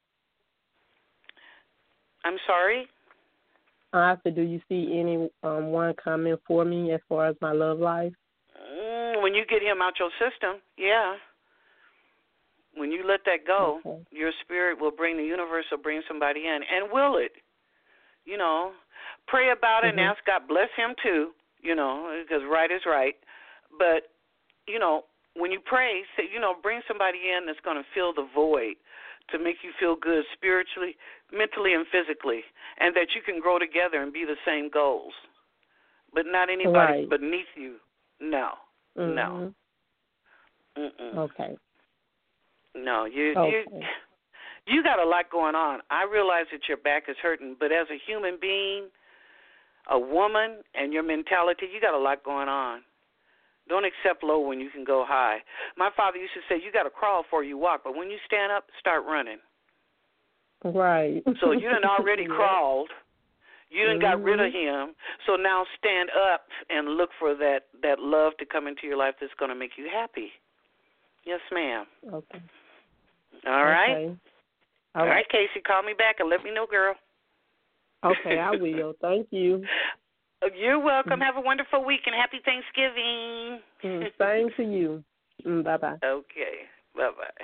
I'm sorry? I said, do you see anyone coming for me as far as my love life? When you get him out your system, yeah. When you let that go, your spirit will bring, the universe will bring somebody in. And will it? You know, pray about it and ask God bless him too, you know, because right is right. But, you know, when you pray, say, you know, bring somebody in that's going to fill the void to make you feel good spiritually, mentally, and physically, and that you can grow together and be the same goals. But not anybody beneath you. No. No. Okay. No, you got a lot going on. I realize that your back is hurting, but as a human being, a woman, and your mentality, you got a lot going on. Don't accept low when you can go high. My father used to say, you got to crawl before you walk, but when you stand up, start running. Right. So you done already crawled. You done got rid of him. So now stand up and look for that love to come into your life that's going to make you happy. Yes, ma'am. Okay. All right. Okay. All right, Casey, call me back and let me know, girl. Okay, I will. Thank you. You're welcome. Have a wonderful week and happy Thanksgiving. Same to you. Bye-bye. Okay. Bye-bye.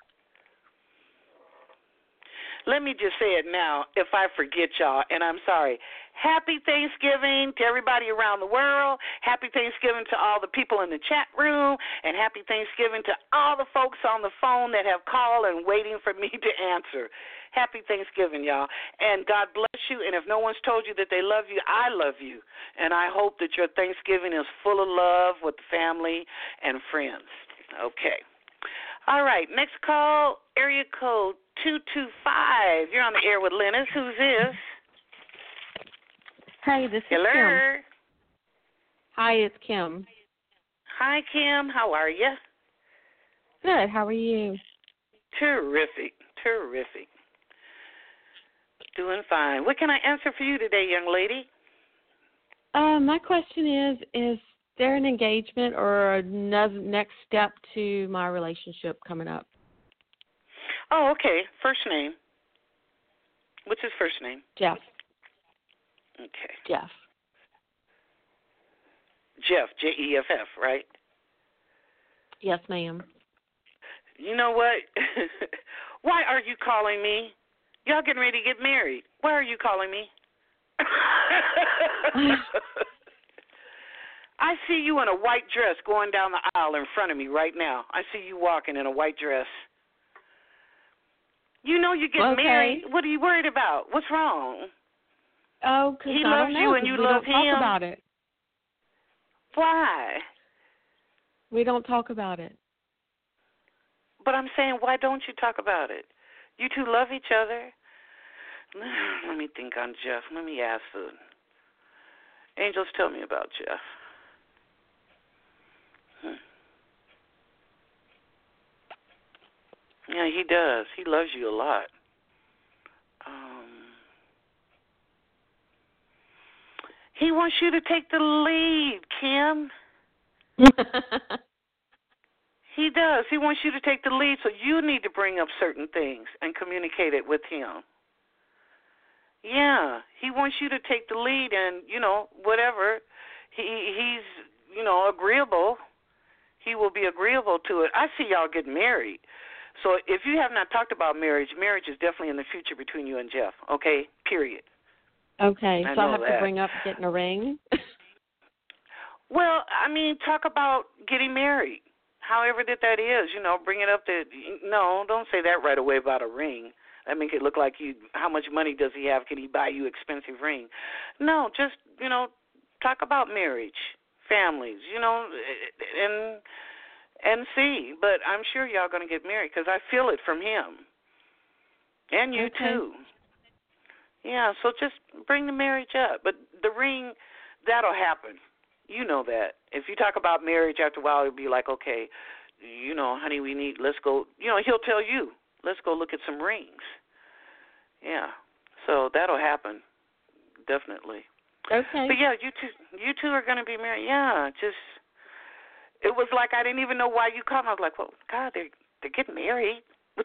Let me just say it now, if I forget y'all, and I'm sorry. Happy Thanksgiving to everybody around the world. Happy Thanksgiving to all the people in the chat room. And happy Thanksgiving to all the folks on the phone that have called and waiting for me to answer. Happy Thanksgiving, y'all. And God bless you. And if no one's told you that they love you, I love you. And I hope that your Thanksgiving is full of love with family and friends. Okay. All right. Next call, area code 225. You're on the air with Lennis. Who's this? Hi, this is Hello. Kim. Hi, it's Kim. Hi, Kim. How are you? Good. How are you? Terrific. Terrific. Doing fine. What can I answer for you today, young lady? My question is there an engagement or another next step to my relationship coming up? Oh, okay. First name. What's his first name? Jeff. Okay. Jeff. Jeff, Jeff, right? Yes, ma'am. You know what? Why are you calling me? Y'all getting ready to get married. Why are you calling me? I see you in a white dress going down the aisle in front of me right now. I see you walking in a white dress. You know you're getting married. What are you worried about? What's wrong? Oh, because he loves you and you love him. We don't talk about it. Why? We don't talk about it. But I'm saying, why don't you talk about it? You two love each other. Let me think on Jeff. Let me ask the angels. Tell me about Jeff. Yeah, he does. He loves you a lot. He wants you to take the lead, Kim. He does. He wants you to take the lead, so you need to bring up certain things and communicate it with him. Yeah, he wants you to take the lead and, you know, whatever. He's, you know, agreeable. He will be agreeable to it. I see y'all getting married. So if you have not talked about marriage, marriage is definitely in the future between you and Jeff, okay? Period. Okay, so I have that. to bring up getting a ring? Well, I mean, talk about getting married. However that is, you know, bring it up that, no, don't say that right away about a ring. That make it look like how much money does he have? Can he buy you expensive ring? No, just, you know, talk about marriage. families, and see. But I'm sure y'all going to get married because I feel it from him. And you too. Yeah, so just bring the marriage up. But the ring, that'll happen. You know that. If you talk about marriage after a while, it'll be like, okay, honey, let's go. He'll tell you, let's go look at some rings. Yeah, so that'll happen, definitely. Okay. But yeah, you two are going to be married. Yeah, it was like I didn't even know why you called. I was like, well, God, they're getting married.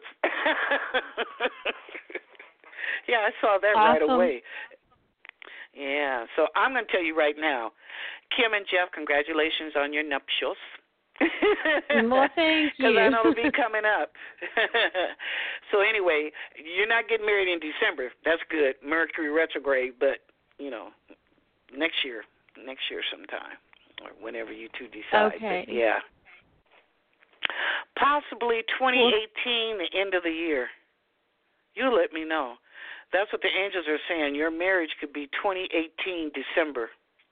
Yeah, I saw that right away. Yeah, so I'm going to tell you right now, Kim and Jeff, congratulations on your nuptials. Well, thank you. Because I know it'll be coming up. So anyway, you're not getting married in December. That's good. Mercury retrograde, but, next year sometime, or whenever you two decide. Okay. But yeah. Possibly 2018, the end of the year. You let me know. That's what the angels are saying. Your marriage could be 2018 December.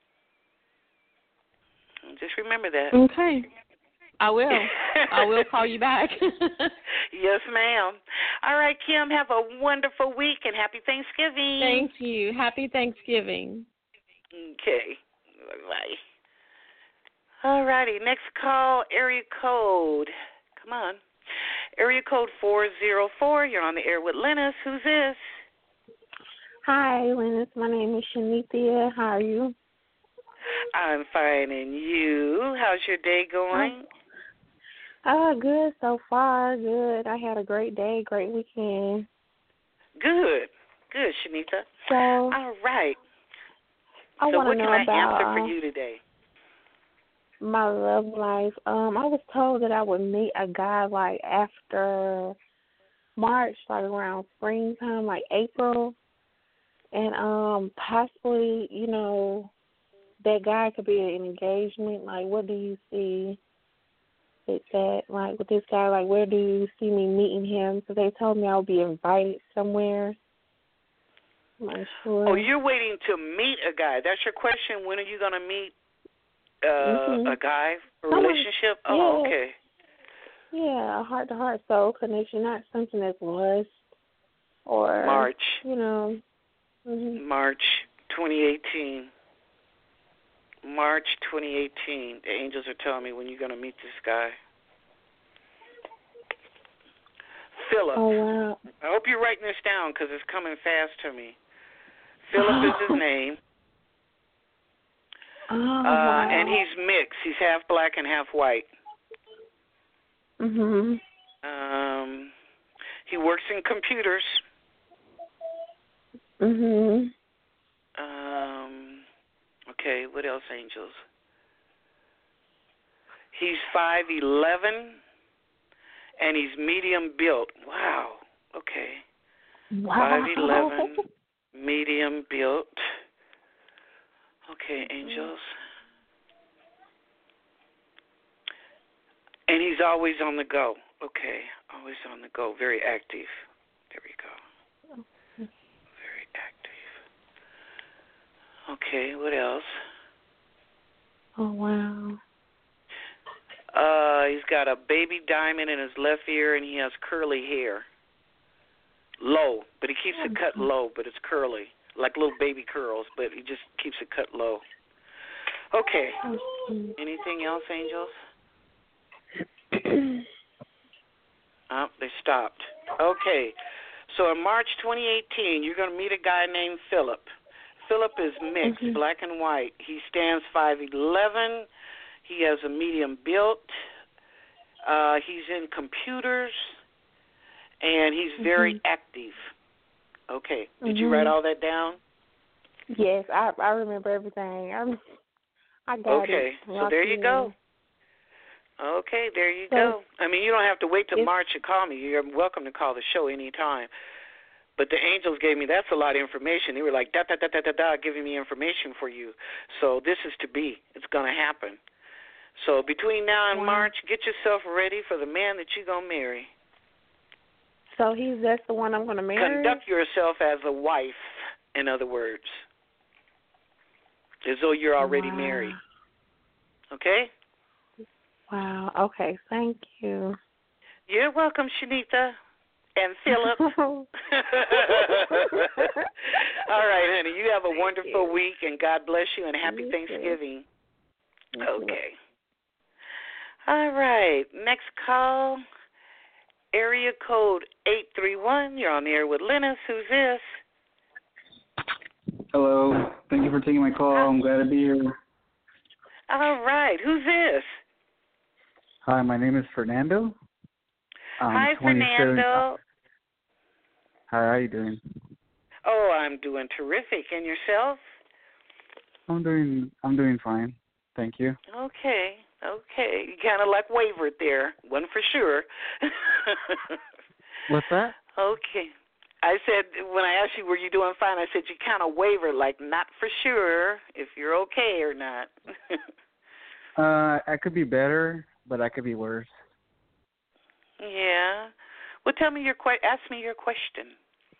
Just remember that. Okay. I will. I will call you back. Yes, ma'am. All right, Kim, have a wonderful week and happy Thanksgiving. Thank you. Happy Thanksgiving. Okay. Bye-bye. All righty. Next call, area code. Come on. Area code 404. You're on the air with Lennis. Who's this? Hi, Lennis. My name is Shanithia. How are you? I'm fine, and you? How's your day going? Good so far. Good. I had a great day, great weekend. Good, Shanita. So, all right. So what can I about, answer for you today? My love life. I was told that I would meet a guy like after March, like around springtime, like April, and possibly, that guy could be an engagement. Like, what do you see with that? Like, with this guy, like, where do you see me meeting him? So they told me I would be invited somewhere. I'm not sure. Oh, you're waiting to meet a guy. That's your question. When are you going to meet a guy, a relationship? Oh, yeah. Okay. Yeah, a heart-to-heart soul connection, not something that's lust or, March. March 2018. March 2018. The angels are telling me when you're going to meet this guy. Philip. Oh, wow. I hope you're writing this down because it's coming fast to me. Philip is his name. Wow. And he's mixed. He's half black and half white. He works in computers. Okay, what else, angels? He's 5'11", and he's medium built. Wow. Okay. Wow. 5'11", medium built. Okay, angels. And he's always on the go. Okay, always on the go. Very active. There we go. Very active. Okay, what else? Oh, wow. He's got a baby diamond in his left ear, and he has curly hair. Low, but he keeps it cut low, but it's curly. Like little baby curls, but he just keeps it cut low. Okay. Anything else, angels? Oh, they stopped. Okay. So in March 2018, you're going to meet a guy named Philip. Philip is mixed, black and white. He stands 5'11". He has a medium build. He's in computers, and he's very active. Okay. Did you write all that down? Yes, I remember everything. I got it. Okay, so there you go. Okay, there you go. I mean, you don't have to wait till March to call me. You're welcome to call the show anytime. But the angels gave me, that's a lot of information. They were like, giving me information for you. So this is to be. It's going to happen. So between now and March, get yourself ready for the man that you're going to marry. So that's the one I'm going to marry? Conduct yourself as a wife, in other words, as though you're already married. Okay? Wow. Okay. Thank you. You're welcome, Shanita and Philip. All right, honey. You have a wonderful week, and God bless you, and happy Thanksgiving. Okay. All right. Next call, area code 831. You're on the air with Linus. Who's this? Hello. Thank you for taking my call. I'm glad to be here. All right. Who's this? Hi, my name is Fernando. Hi, Fernando. Hi, how are you doing? Oh, I'm doing terrific. And yourself? I'm doing fine. Thank you. Okay. You kind of like wavered there. One for sure. What's that? Okay. I said, when I asked you, were you doing fine, I said you kind of wavered, like not for sure if you're okay or not. I could be better, but I could be worse. Yeah. Well, ask me your question.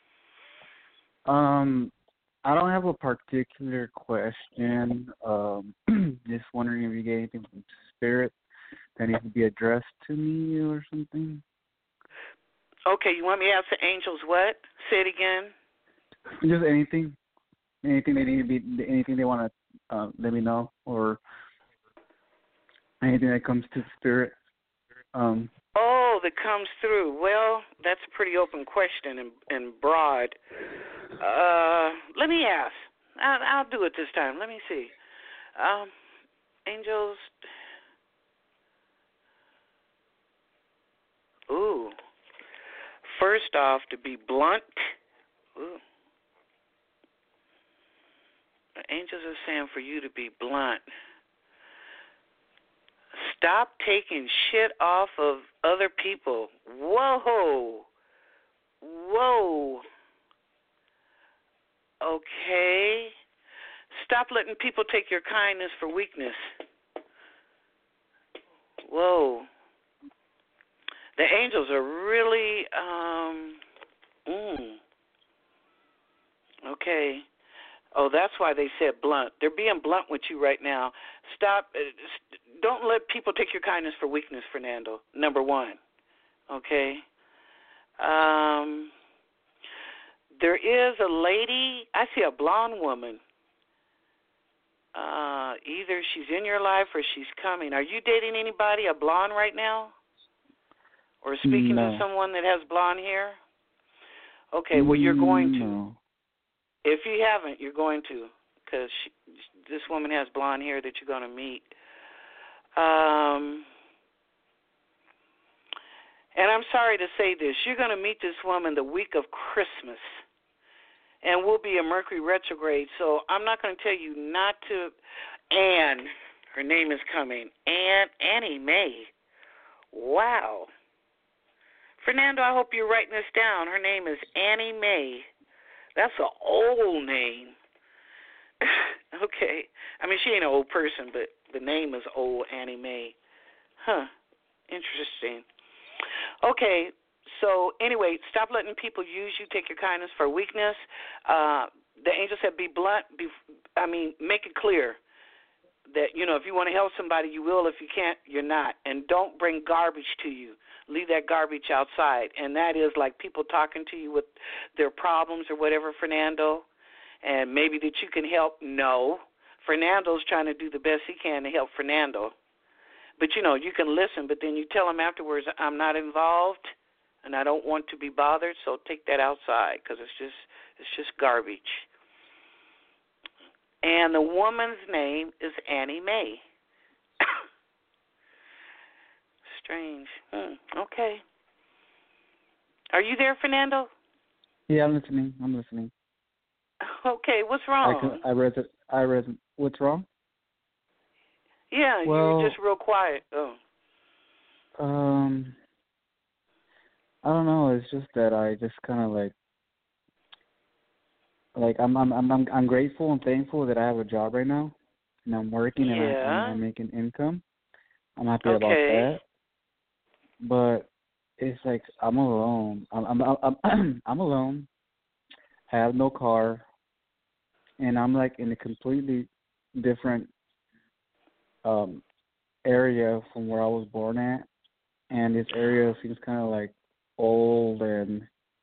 I don't have a particular question. Just wondering if you get anything from Spirit that needs to be addressed to me or something. Okay, you want me to ask the angels what? Say it again. Just anything they need to be, anything they want to let me know, or anything that comes to Spirit. Oh, that comes through. Well, that's a pretty open question and broad. Let me ask. I'll do it this time. Let me see. Angels. Ooh. First off, to be blunt. Ooh. The angels are saying for you to be blunt. Stop taking shit off of other people. Whoa. Okay. Stop letting people take your kindness for weakness. Whoa. The angels are really, okay. Oh, that's why they said blunt. They're being blunt with you right now. Stop. Don't let people take your kindness for weakness, Fernando. Number one. Okay. There is a lady. I see a blonde woman. Either she's in your life or she's coming. Are you dating anybody, a blonde right now? Or speaking to someone that has blonde hair? Okay, well, you're going to. No. If you haven't, you're going to, because this woman has blonde hair that you're going to meet. And I'm sorry to say this. You're going to meet this woman the week of Christmas. And we'll be in Mercury retrograde, so I'm not going to tell you not to. Anne, her name is coming. Annie Mae. Wow. Fernando, I hope you're writing this down. Her name is Annie Mae. That's an old name. Okay. I mean, she ain't an old person, but the name is old, Annie Mae. Huh. Interesting. Okay. So, anyway, stop letting people use you, take your kindness for weakness. The angel said be blunt. Make it clear that, if you want to help somebody, you will. If you can't, you're not. And don't bring garbage to you. Leave that garbage outside. And that is like people talking to you with their problems or whatever, Fernando, and maybe that you can help. No. Fernando's trying to do the best he can to help Fernando. But, you can listen, but then you tell him afterwards, I'm not involved and I don't want to be bothered, so take that outside because it's just garbage. And the woman's name is Annie Mae. Strange. Okay. Are you there, Fernando? Yeah, I'm listening. Okay, what's wrong? I read it. What's wrong? Yeah, you were just real quiet. Oh. I don't know. It's just that I just kind of like I'm grateful and thankful that I have a job right now, and I'm working and I'm making income. I'm happy about that. But it's like I'm alone. I'm alone. I have no car, and I'm like in a completely different area from where I was born at, and this area seems kind of like old and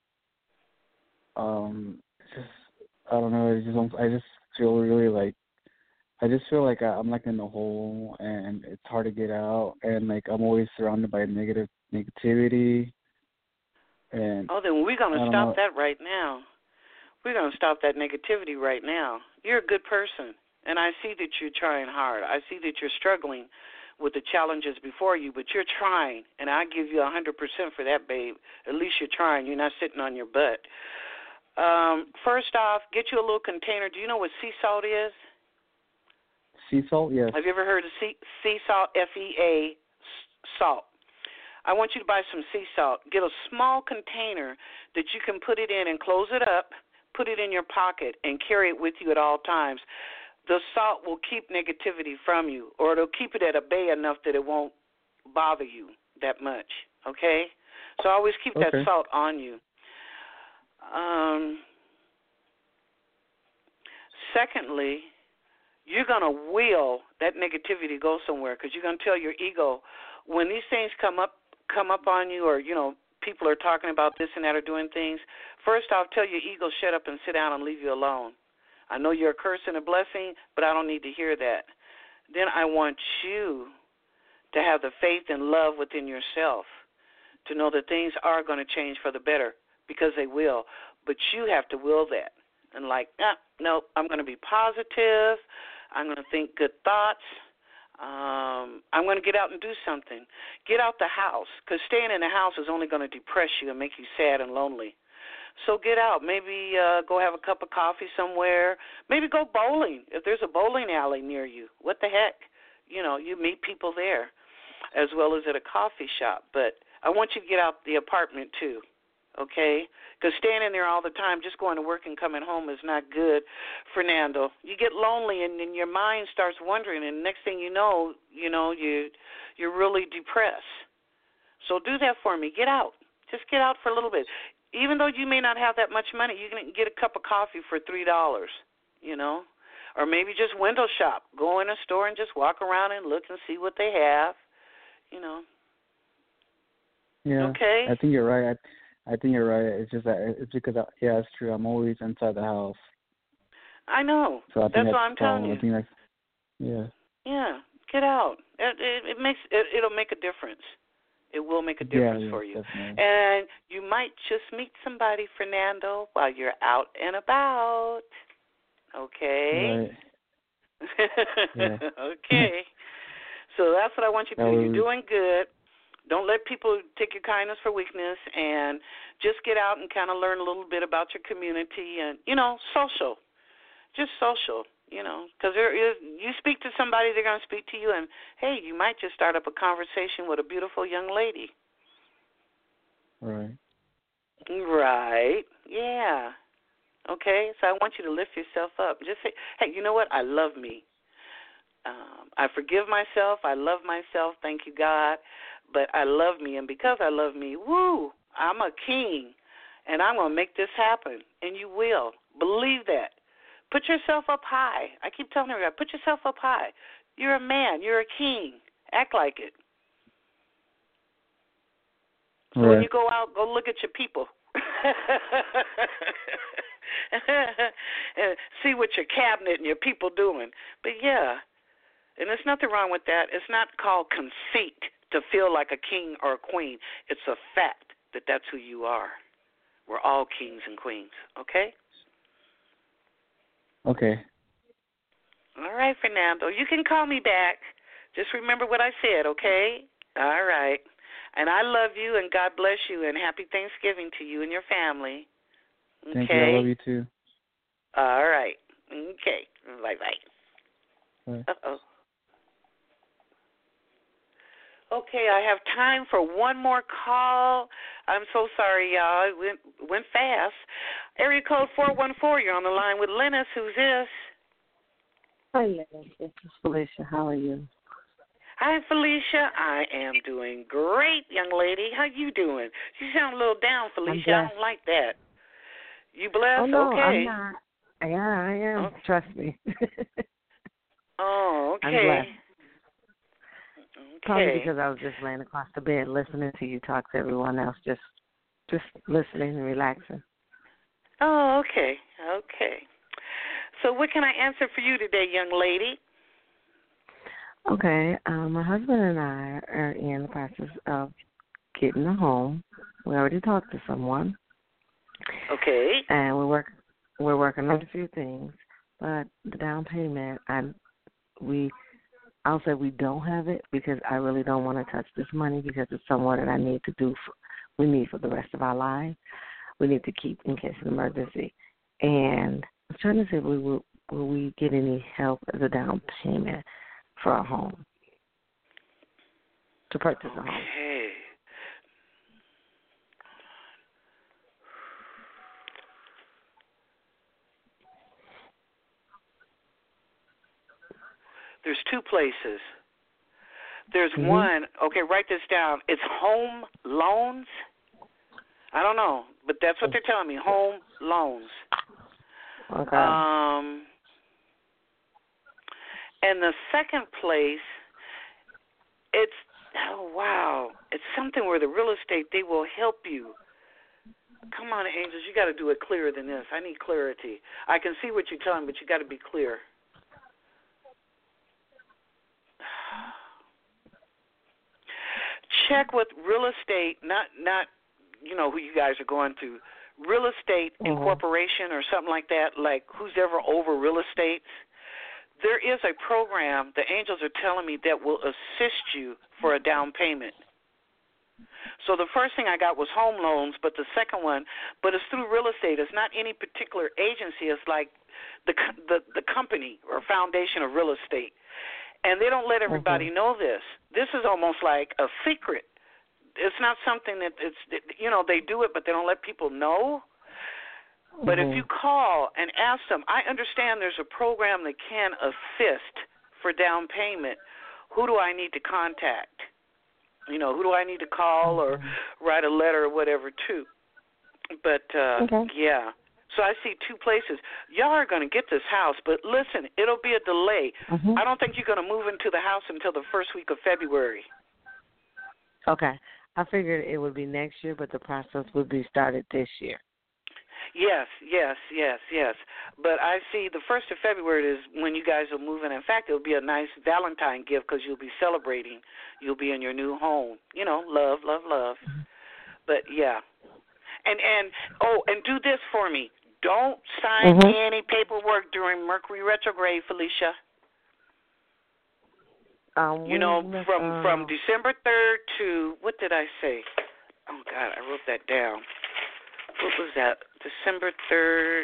just I don't know. I just feel really like I just feel like I'm like in the hole, and it's hard to get out, and like I'm always surrounded by negativity. And then we're gonna stop that right now. We're gonna stop that negativity right now. You're a good person, and I see that you're trying hard. I see that you're struggling with the challenges before you, but you're trying, and I give you 100% for that, babe. At least you're trying. You're not sitting on your butt. First off, get you a little container. Do you know what sea salt is? Sea salt, yes. Have you ever heard of sea salt, F-E-A, salt? I want you to buy some sea salt. Get a small container that you can put it in and close it up, put it in your pocket, and carry it with you at all times. The salt will keep negativity from you, or it'll keep it at a bay enough that it won't bother you that much, okay? So always keep that salt on you. Secondly, you're going to will that negativity to go somewhere, because you're going to tell your ego, when these things come up on you, or, people are talking about this and that or doing things, first off, tell your ego, shut up and sit down and leave you alone. I know you're a curse and a blessing, but I don't need to hear that. Then I want you to have the faith and love within yourself to know that things are going to change for the better, because they will. But you have to will that. And no, I'm going to be positive. I'm going to think good thoughts. I'm going to get out and do something. Get out the house, because staying in the house is only going to depress you and make you sad and lonely. So get out. Maybe go have a cup of coffee somewhere. Maybe go bowling if there's a bowling alley near you. What the heck? You meet people there as well as at a coffee shop. But I want you to get out the apartment too, okay? Because staying in there all the time, just going to work and coming home is not good, Fernando. You get lonely, and then your mind starts wondering, and next thing you know, you're really depressed. So do that for me. Get out. Just get out for a little bit. Even though you may not have that much money, you can get a cup of coffee for $3, or maybe just window shop. Go in a store and just walk around and look and see what they have, Yeah. Okay. I think you're right. I think you're right. It's just that it's because it's true. I'm always inside the house. I know. So that's what I'm telling you. I think that's Yeah. Get out. It'll make a difference. It will make a difference for you. Definitely. And you might just meet somebody, Fernando, while you're out and about. Okay? Right. Yeah. Okay. So that's what I want you to do. You're doing good. Don't let people take your kindness for weakness, and just get out and kind of learn a little bit about your community and, social. Just social, because you speak to somebody, they're going to speak to you, and, hey, you might just start up a conversation with a beautiful young lady. Right. Right. Yeah. Okay, so I want you to lift yourself up. Just say, hey, you know what? I love me. I forgive myself. I love myself. Thank you, God. But I love me, and because I love me, I'm a king, and I'm going to make this happen, and you will. Believe that. Put yourself up high. I keep telling everybody, put yourself up high. You're a man. You're a king. Act like it. So when you go out, go look at your people. And see what your cabinet and your people doing. But, yeah, and there's nothing wrong with that. It's not called conceit to feel like a king or a queen. It's a fact that that's who you are. We're all kings and queens, okay? Okay. All right, Fernando. You can call me back. Just remember what I said, okay? All right. And I love you, and God bless you, and happy Thanksgiving to you and your family. Okay? Thank you. I love you, too. All right. Okay. Bye-bye. Bye. Uh-oh. Okay, I have time for one more call. I'm so sorry, y'all. It went fast. Area code 414, you're on the line with Lennis. Who's this? Hi, Lennis. This is Felicia. How are you? Hi, Felicia. I am doing great, young lady. How you doing? You sound a little down, Felicia. I don't like that. You blessed? Oh, no, okay. I'm not. Yeah, I am. Oh. Trust me. Oh, okay. I'm blessed. Probably because I was just laying across the bed listening to you talk to everyone else, just listening and relaxing. Oh, okay. So what can I answer for you today, young lady? Okay, my husband and I are in the process of getting a home. We already talked to someone. Okay. And we're working on a few things, but the down payment, I'll say we don't have it because I really don't want to touch this money because it's somewhat that I need to do. We need for the rest of our lives. We need to keep in case of emergency. And I'm trying to say, will we get any help as a down payment for a home, to purchase a home? Okay. There's two places. There's one, okay, write this down. It's home loans. I don't know, but that's what they're telling me, home loans. Okay. And the second place, it's something where the real estate, they will help you. Come on, angels, you got to do it clearer than this. I need clarity. I can see what you're telling, but you got to be clear. Check with real estate, not who you guys are going through. Real estate incorporation or something like that, like who's ever over real estate. There is a program, the angels are telling me, that will assist you for a down payment. So the first thing I got was home loans, but the second one, but it's through real estate. It's not any particular agency. It's like the company or foundation of real estate. And they don't let everybody know this. This is almost like a secret. It's not something that they do it, but they don't let people know. But if you call and ask them, I understand there's a program that can assist for down payment. Who do I need to contact? Who do I need to call or write a letter or whatever to? But, yeah. So I see two places. Y'all are going to get this house, but listen, it'll be a delay. I don't think you're going to move into the house until the first week of February. Okay. I figured it would be next year, but the process would be started this year. Yes. But I see the 1st of February is when you guys will move in. In fact, it'll be a nice Valentine gift because you'll be celebrating. You'll be in your new home. Love. But, yeah. And do this for me. Don't sign any paperwork during Mercury retrograde, Felicia. From December 3rd to, what did I say? Oh, God, I wrote that down. What was that? December 3rd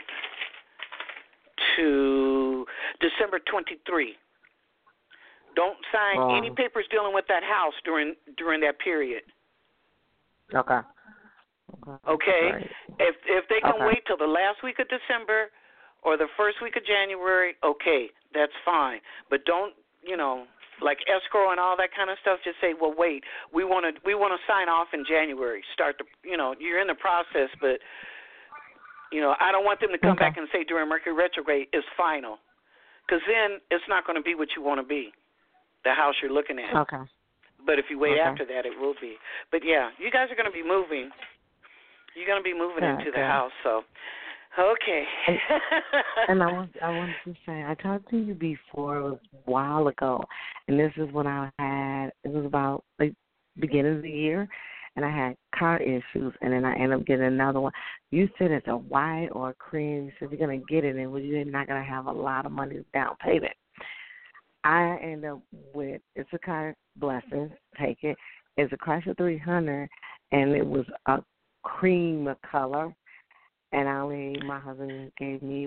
to December 23. Don't sign any papers dealing with that house during that period. Okay. Okay? If they can wait till the last week of December or the first week of January, okay, that's fine. But don't, like escrow and all that kind of stuff, just say, well, wait, we want to sign off in January. Start the, you're in the process, but, I don't want them to come back and say during Mercury retrograde is final, because then it's not going to be what you want to be, the house you're looking at. Okay. But if you wait after that, it will be. But, yeah, you guys are going to be moving. You're going to be moving into the house, so. Okay. and I wanted to say, I talked to you before, it was a while ago, and this is when it was about like beginning of the year, and I had car issues, and then I ended up getting another one. You said it's a white or a cream. You said you're going to get it, and you're not going to have a lot of money down payment. I end up with, it's a car, blessing, take it. It's a Chrysler 300, and it was a cream color. And my husband gave me,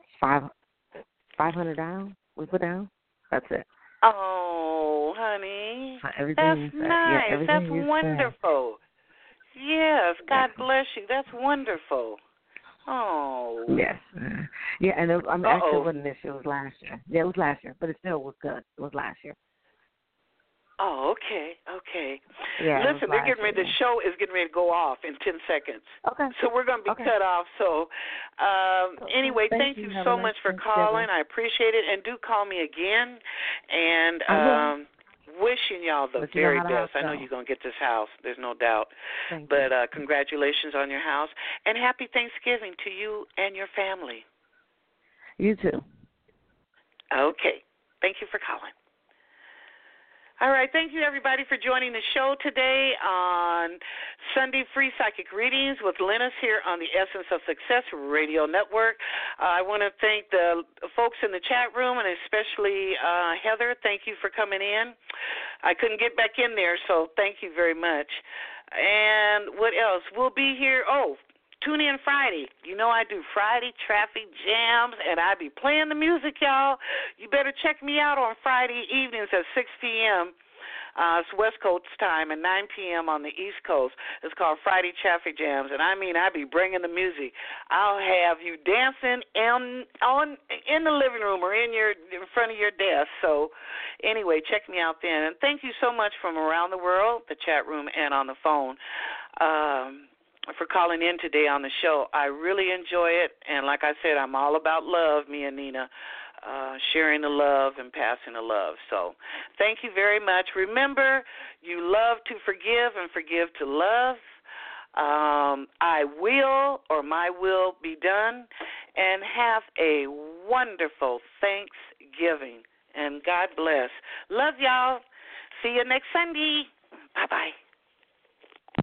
$500 down? We put down? That's it. Oh, honey. That's nice. Yeah, that's wonderful. Yes, God bless you. That's wonderful. Oh. Yes. Yeah, and actually it wasn't this year. It was last year. Yeah, it was last year, but it still was good. It was last year. Oh, okay. Yeah, listen, they're getting ready. The show is getting ready to go off in 10 seconds. Okay. So we're going to be cut off. So anyway, thank you so much for calling. I appreciate it. And do call me again. And Wishing y'all the very best. I know you're going to get this house. There's no doubt. But congratulations on your house. And happy Thanksgiving to you and your family. You too. Okay. Thank you for calling. All right, thank you, everybody, for joining the show today on Sunday Free Psychic Readings with Lennis here on the Essence of Success Radio Network. I want to thank the folks in the chat room, and especially Heather. Thank you for coming in. I couldn't get back in there, so thank you very much. And what else? We'll be here. Tune in Friday. You know I do Friday traffic jams, and I be playing the music, y'all. You better check me out on Friday evenings at 6 p.m. It's West Coast time, and 9 p.m. on the East Coast. It's called Friday Traffic Jams, and I mean I be bringing the music. I'll have you dancing in the living room or in front of your desk. So anyway, check me out then. And thank you so much from around the world, the chat room, and on the phone. For calling in today on the show. I really enjoy it, and like I said, I'm all about love, me and Nina, sharing the love and passing the love. So thank you very much. Remember, you love to forgive and forgive to love. I will, or my will be done, and have a wonderful Thanksgiving, and God bless. Love y'all. See you next Sunday. Bye-bye.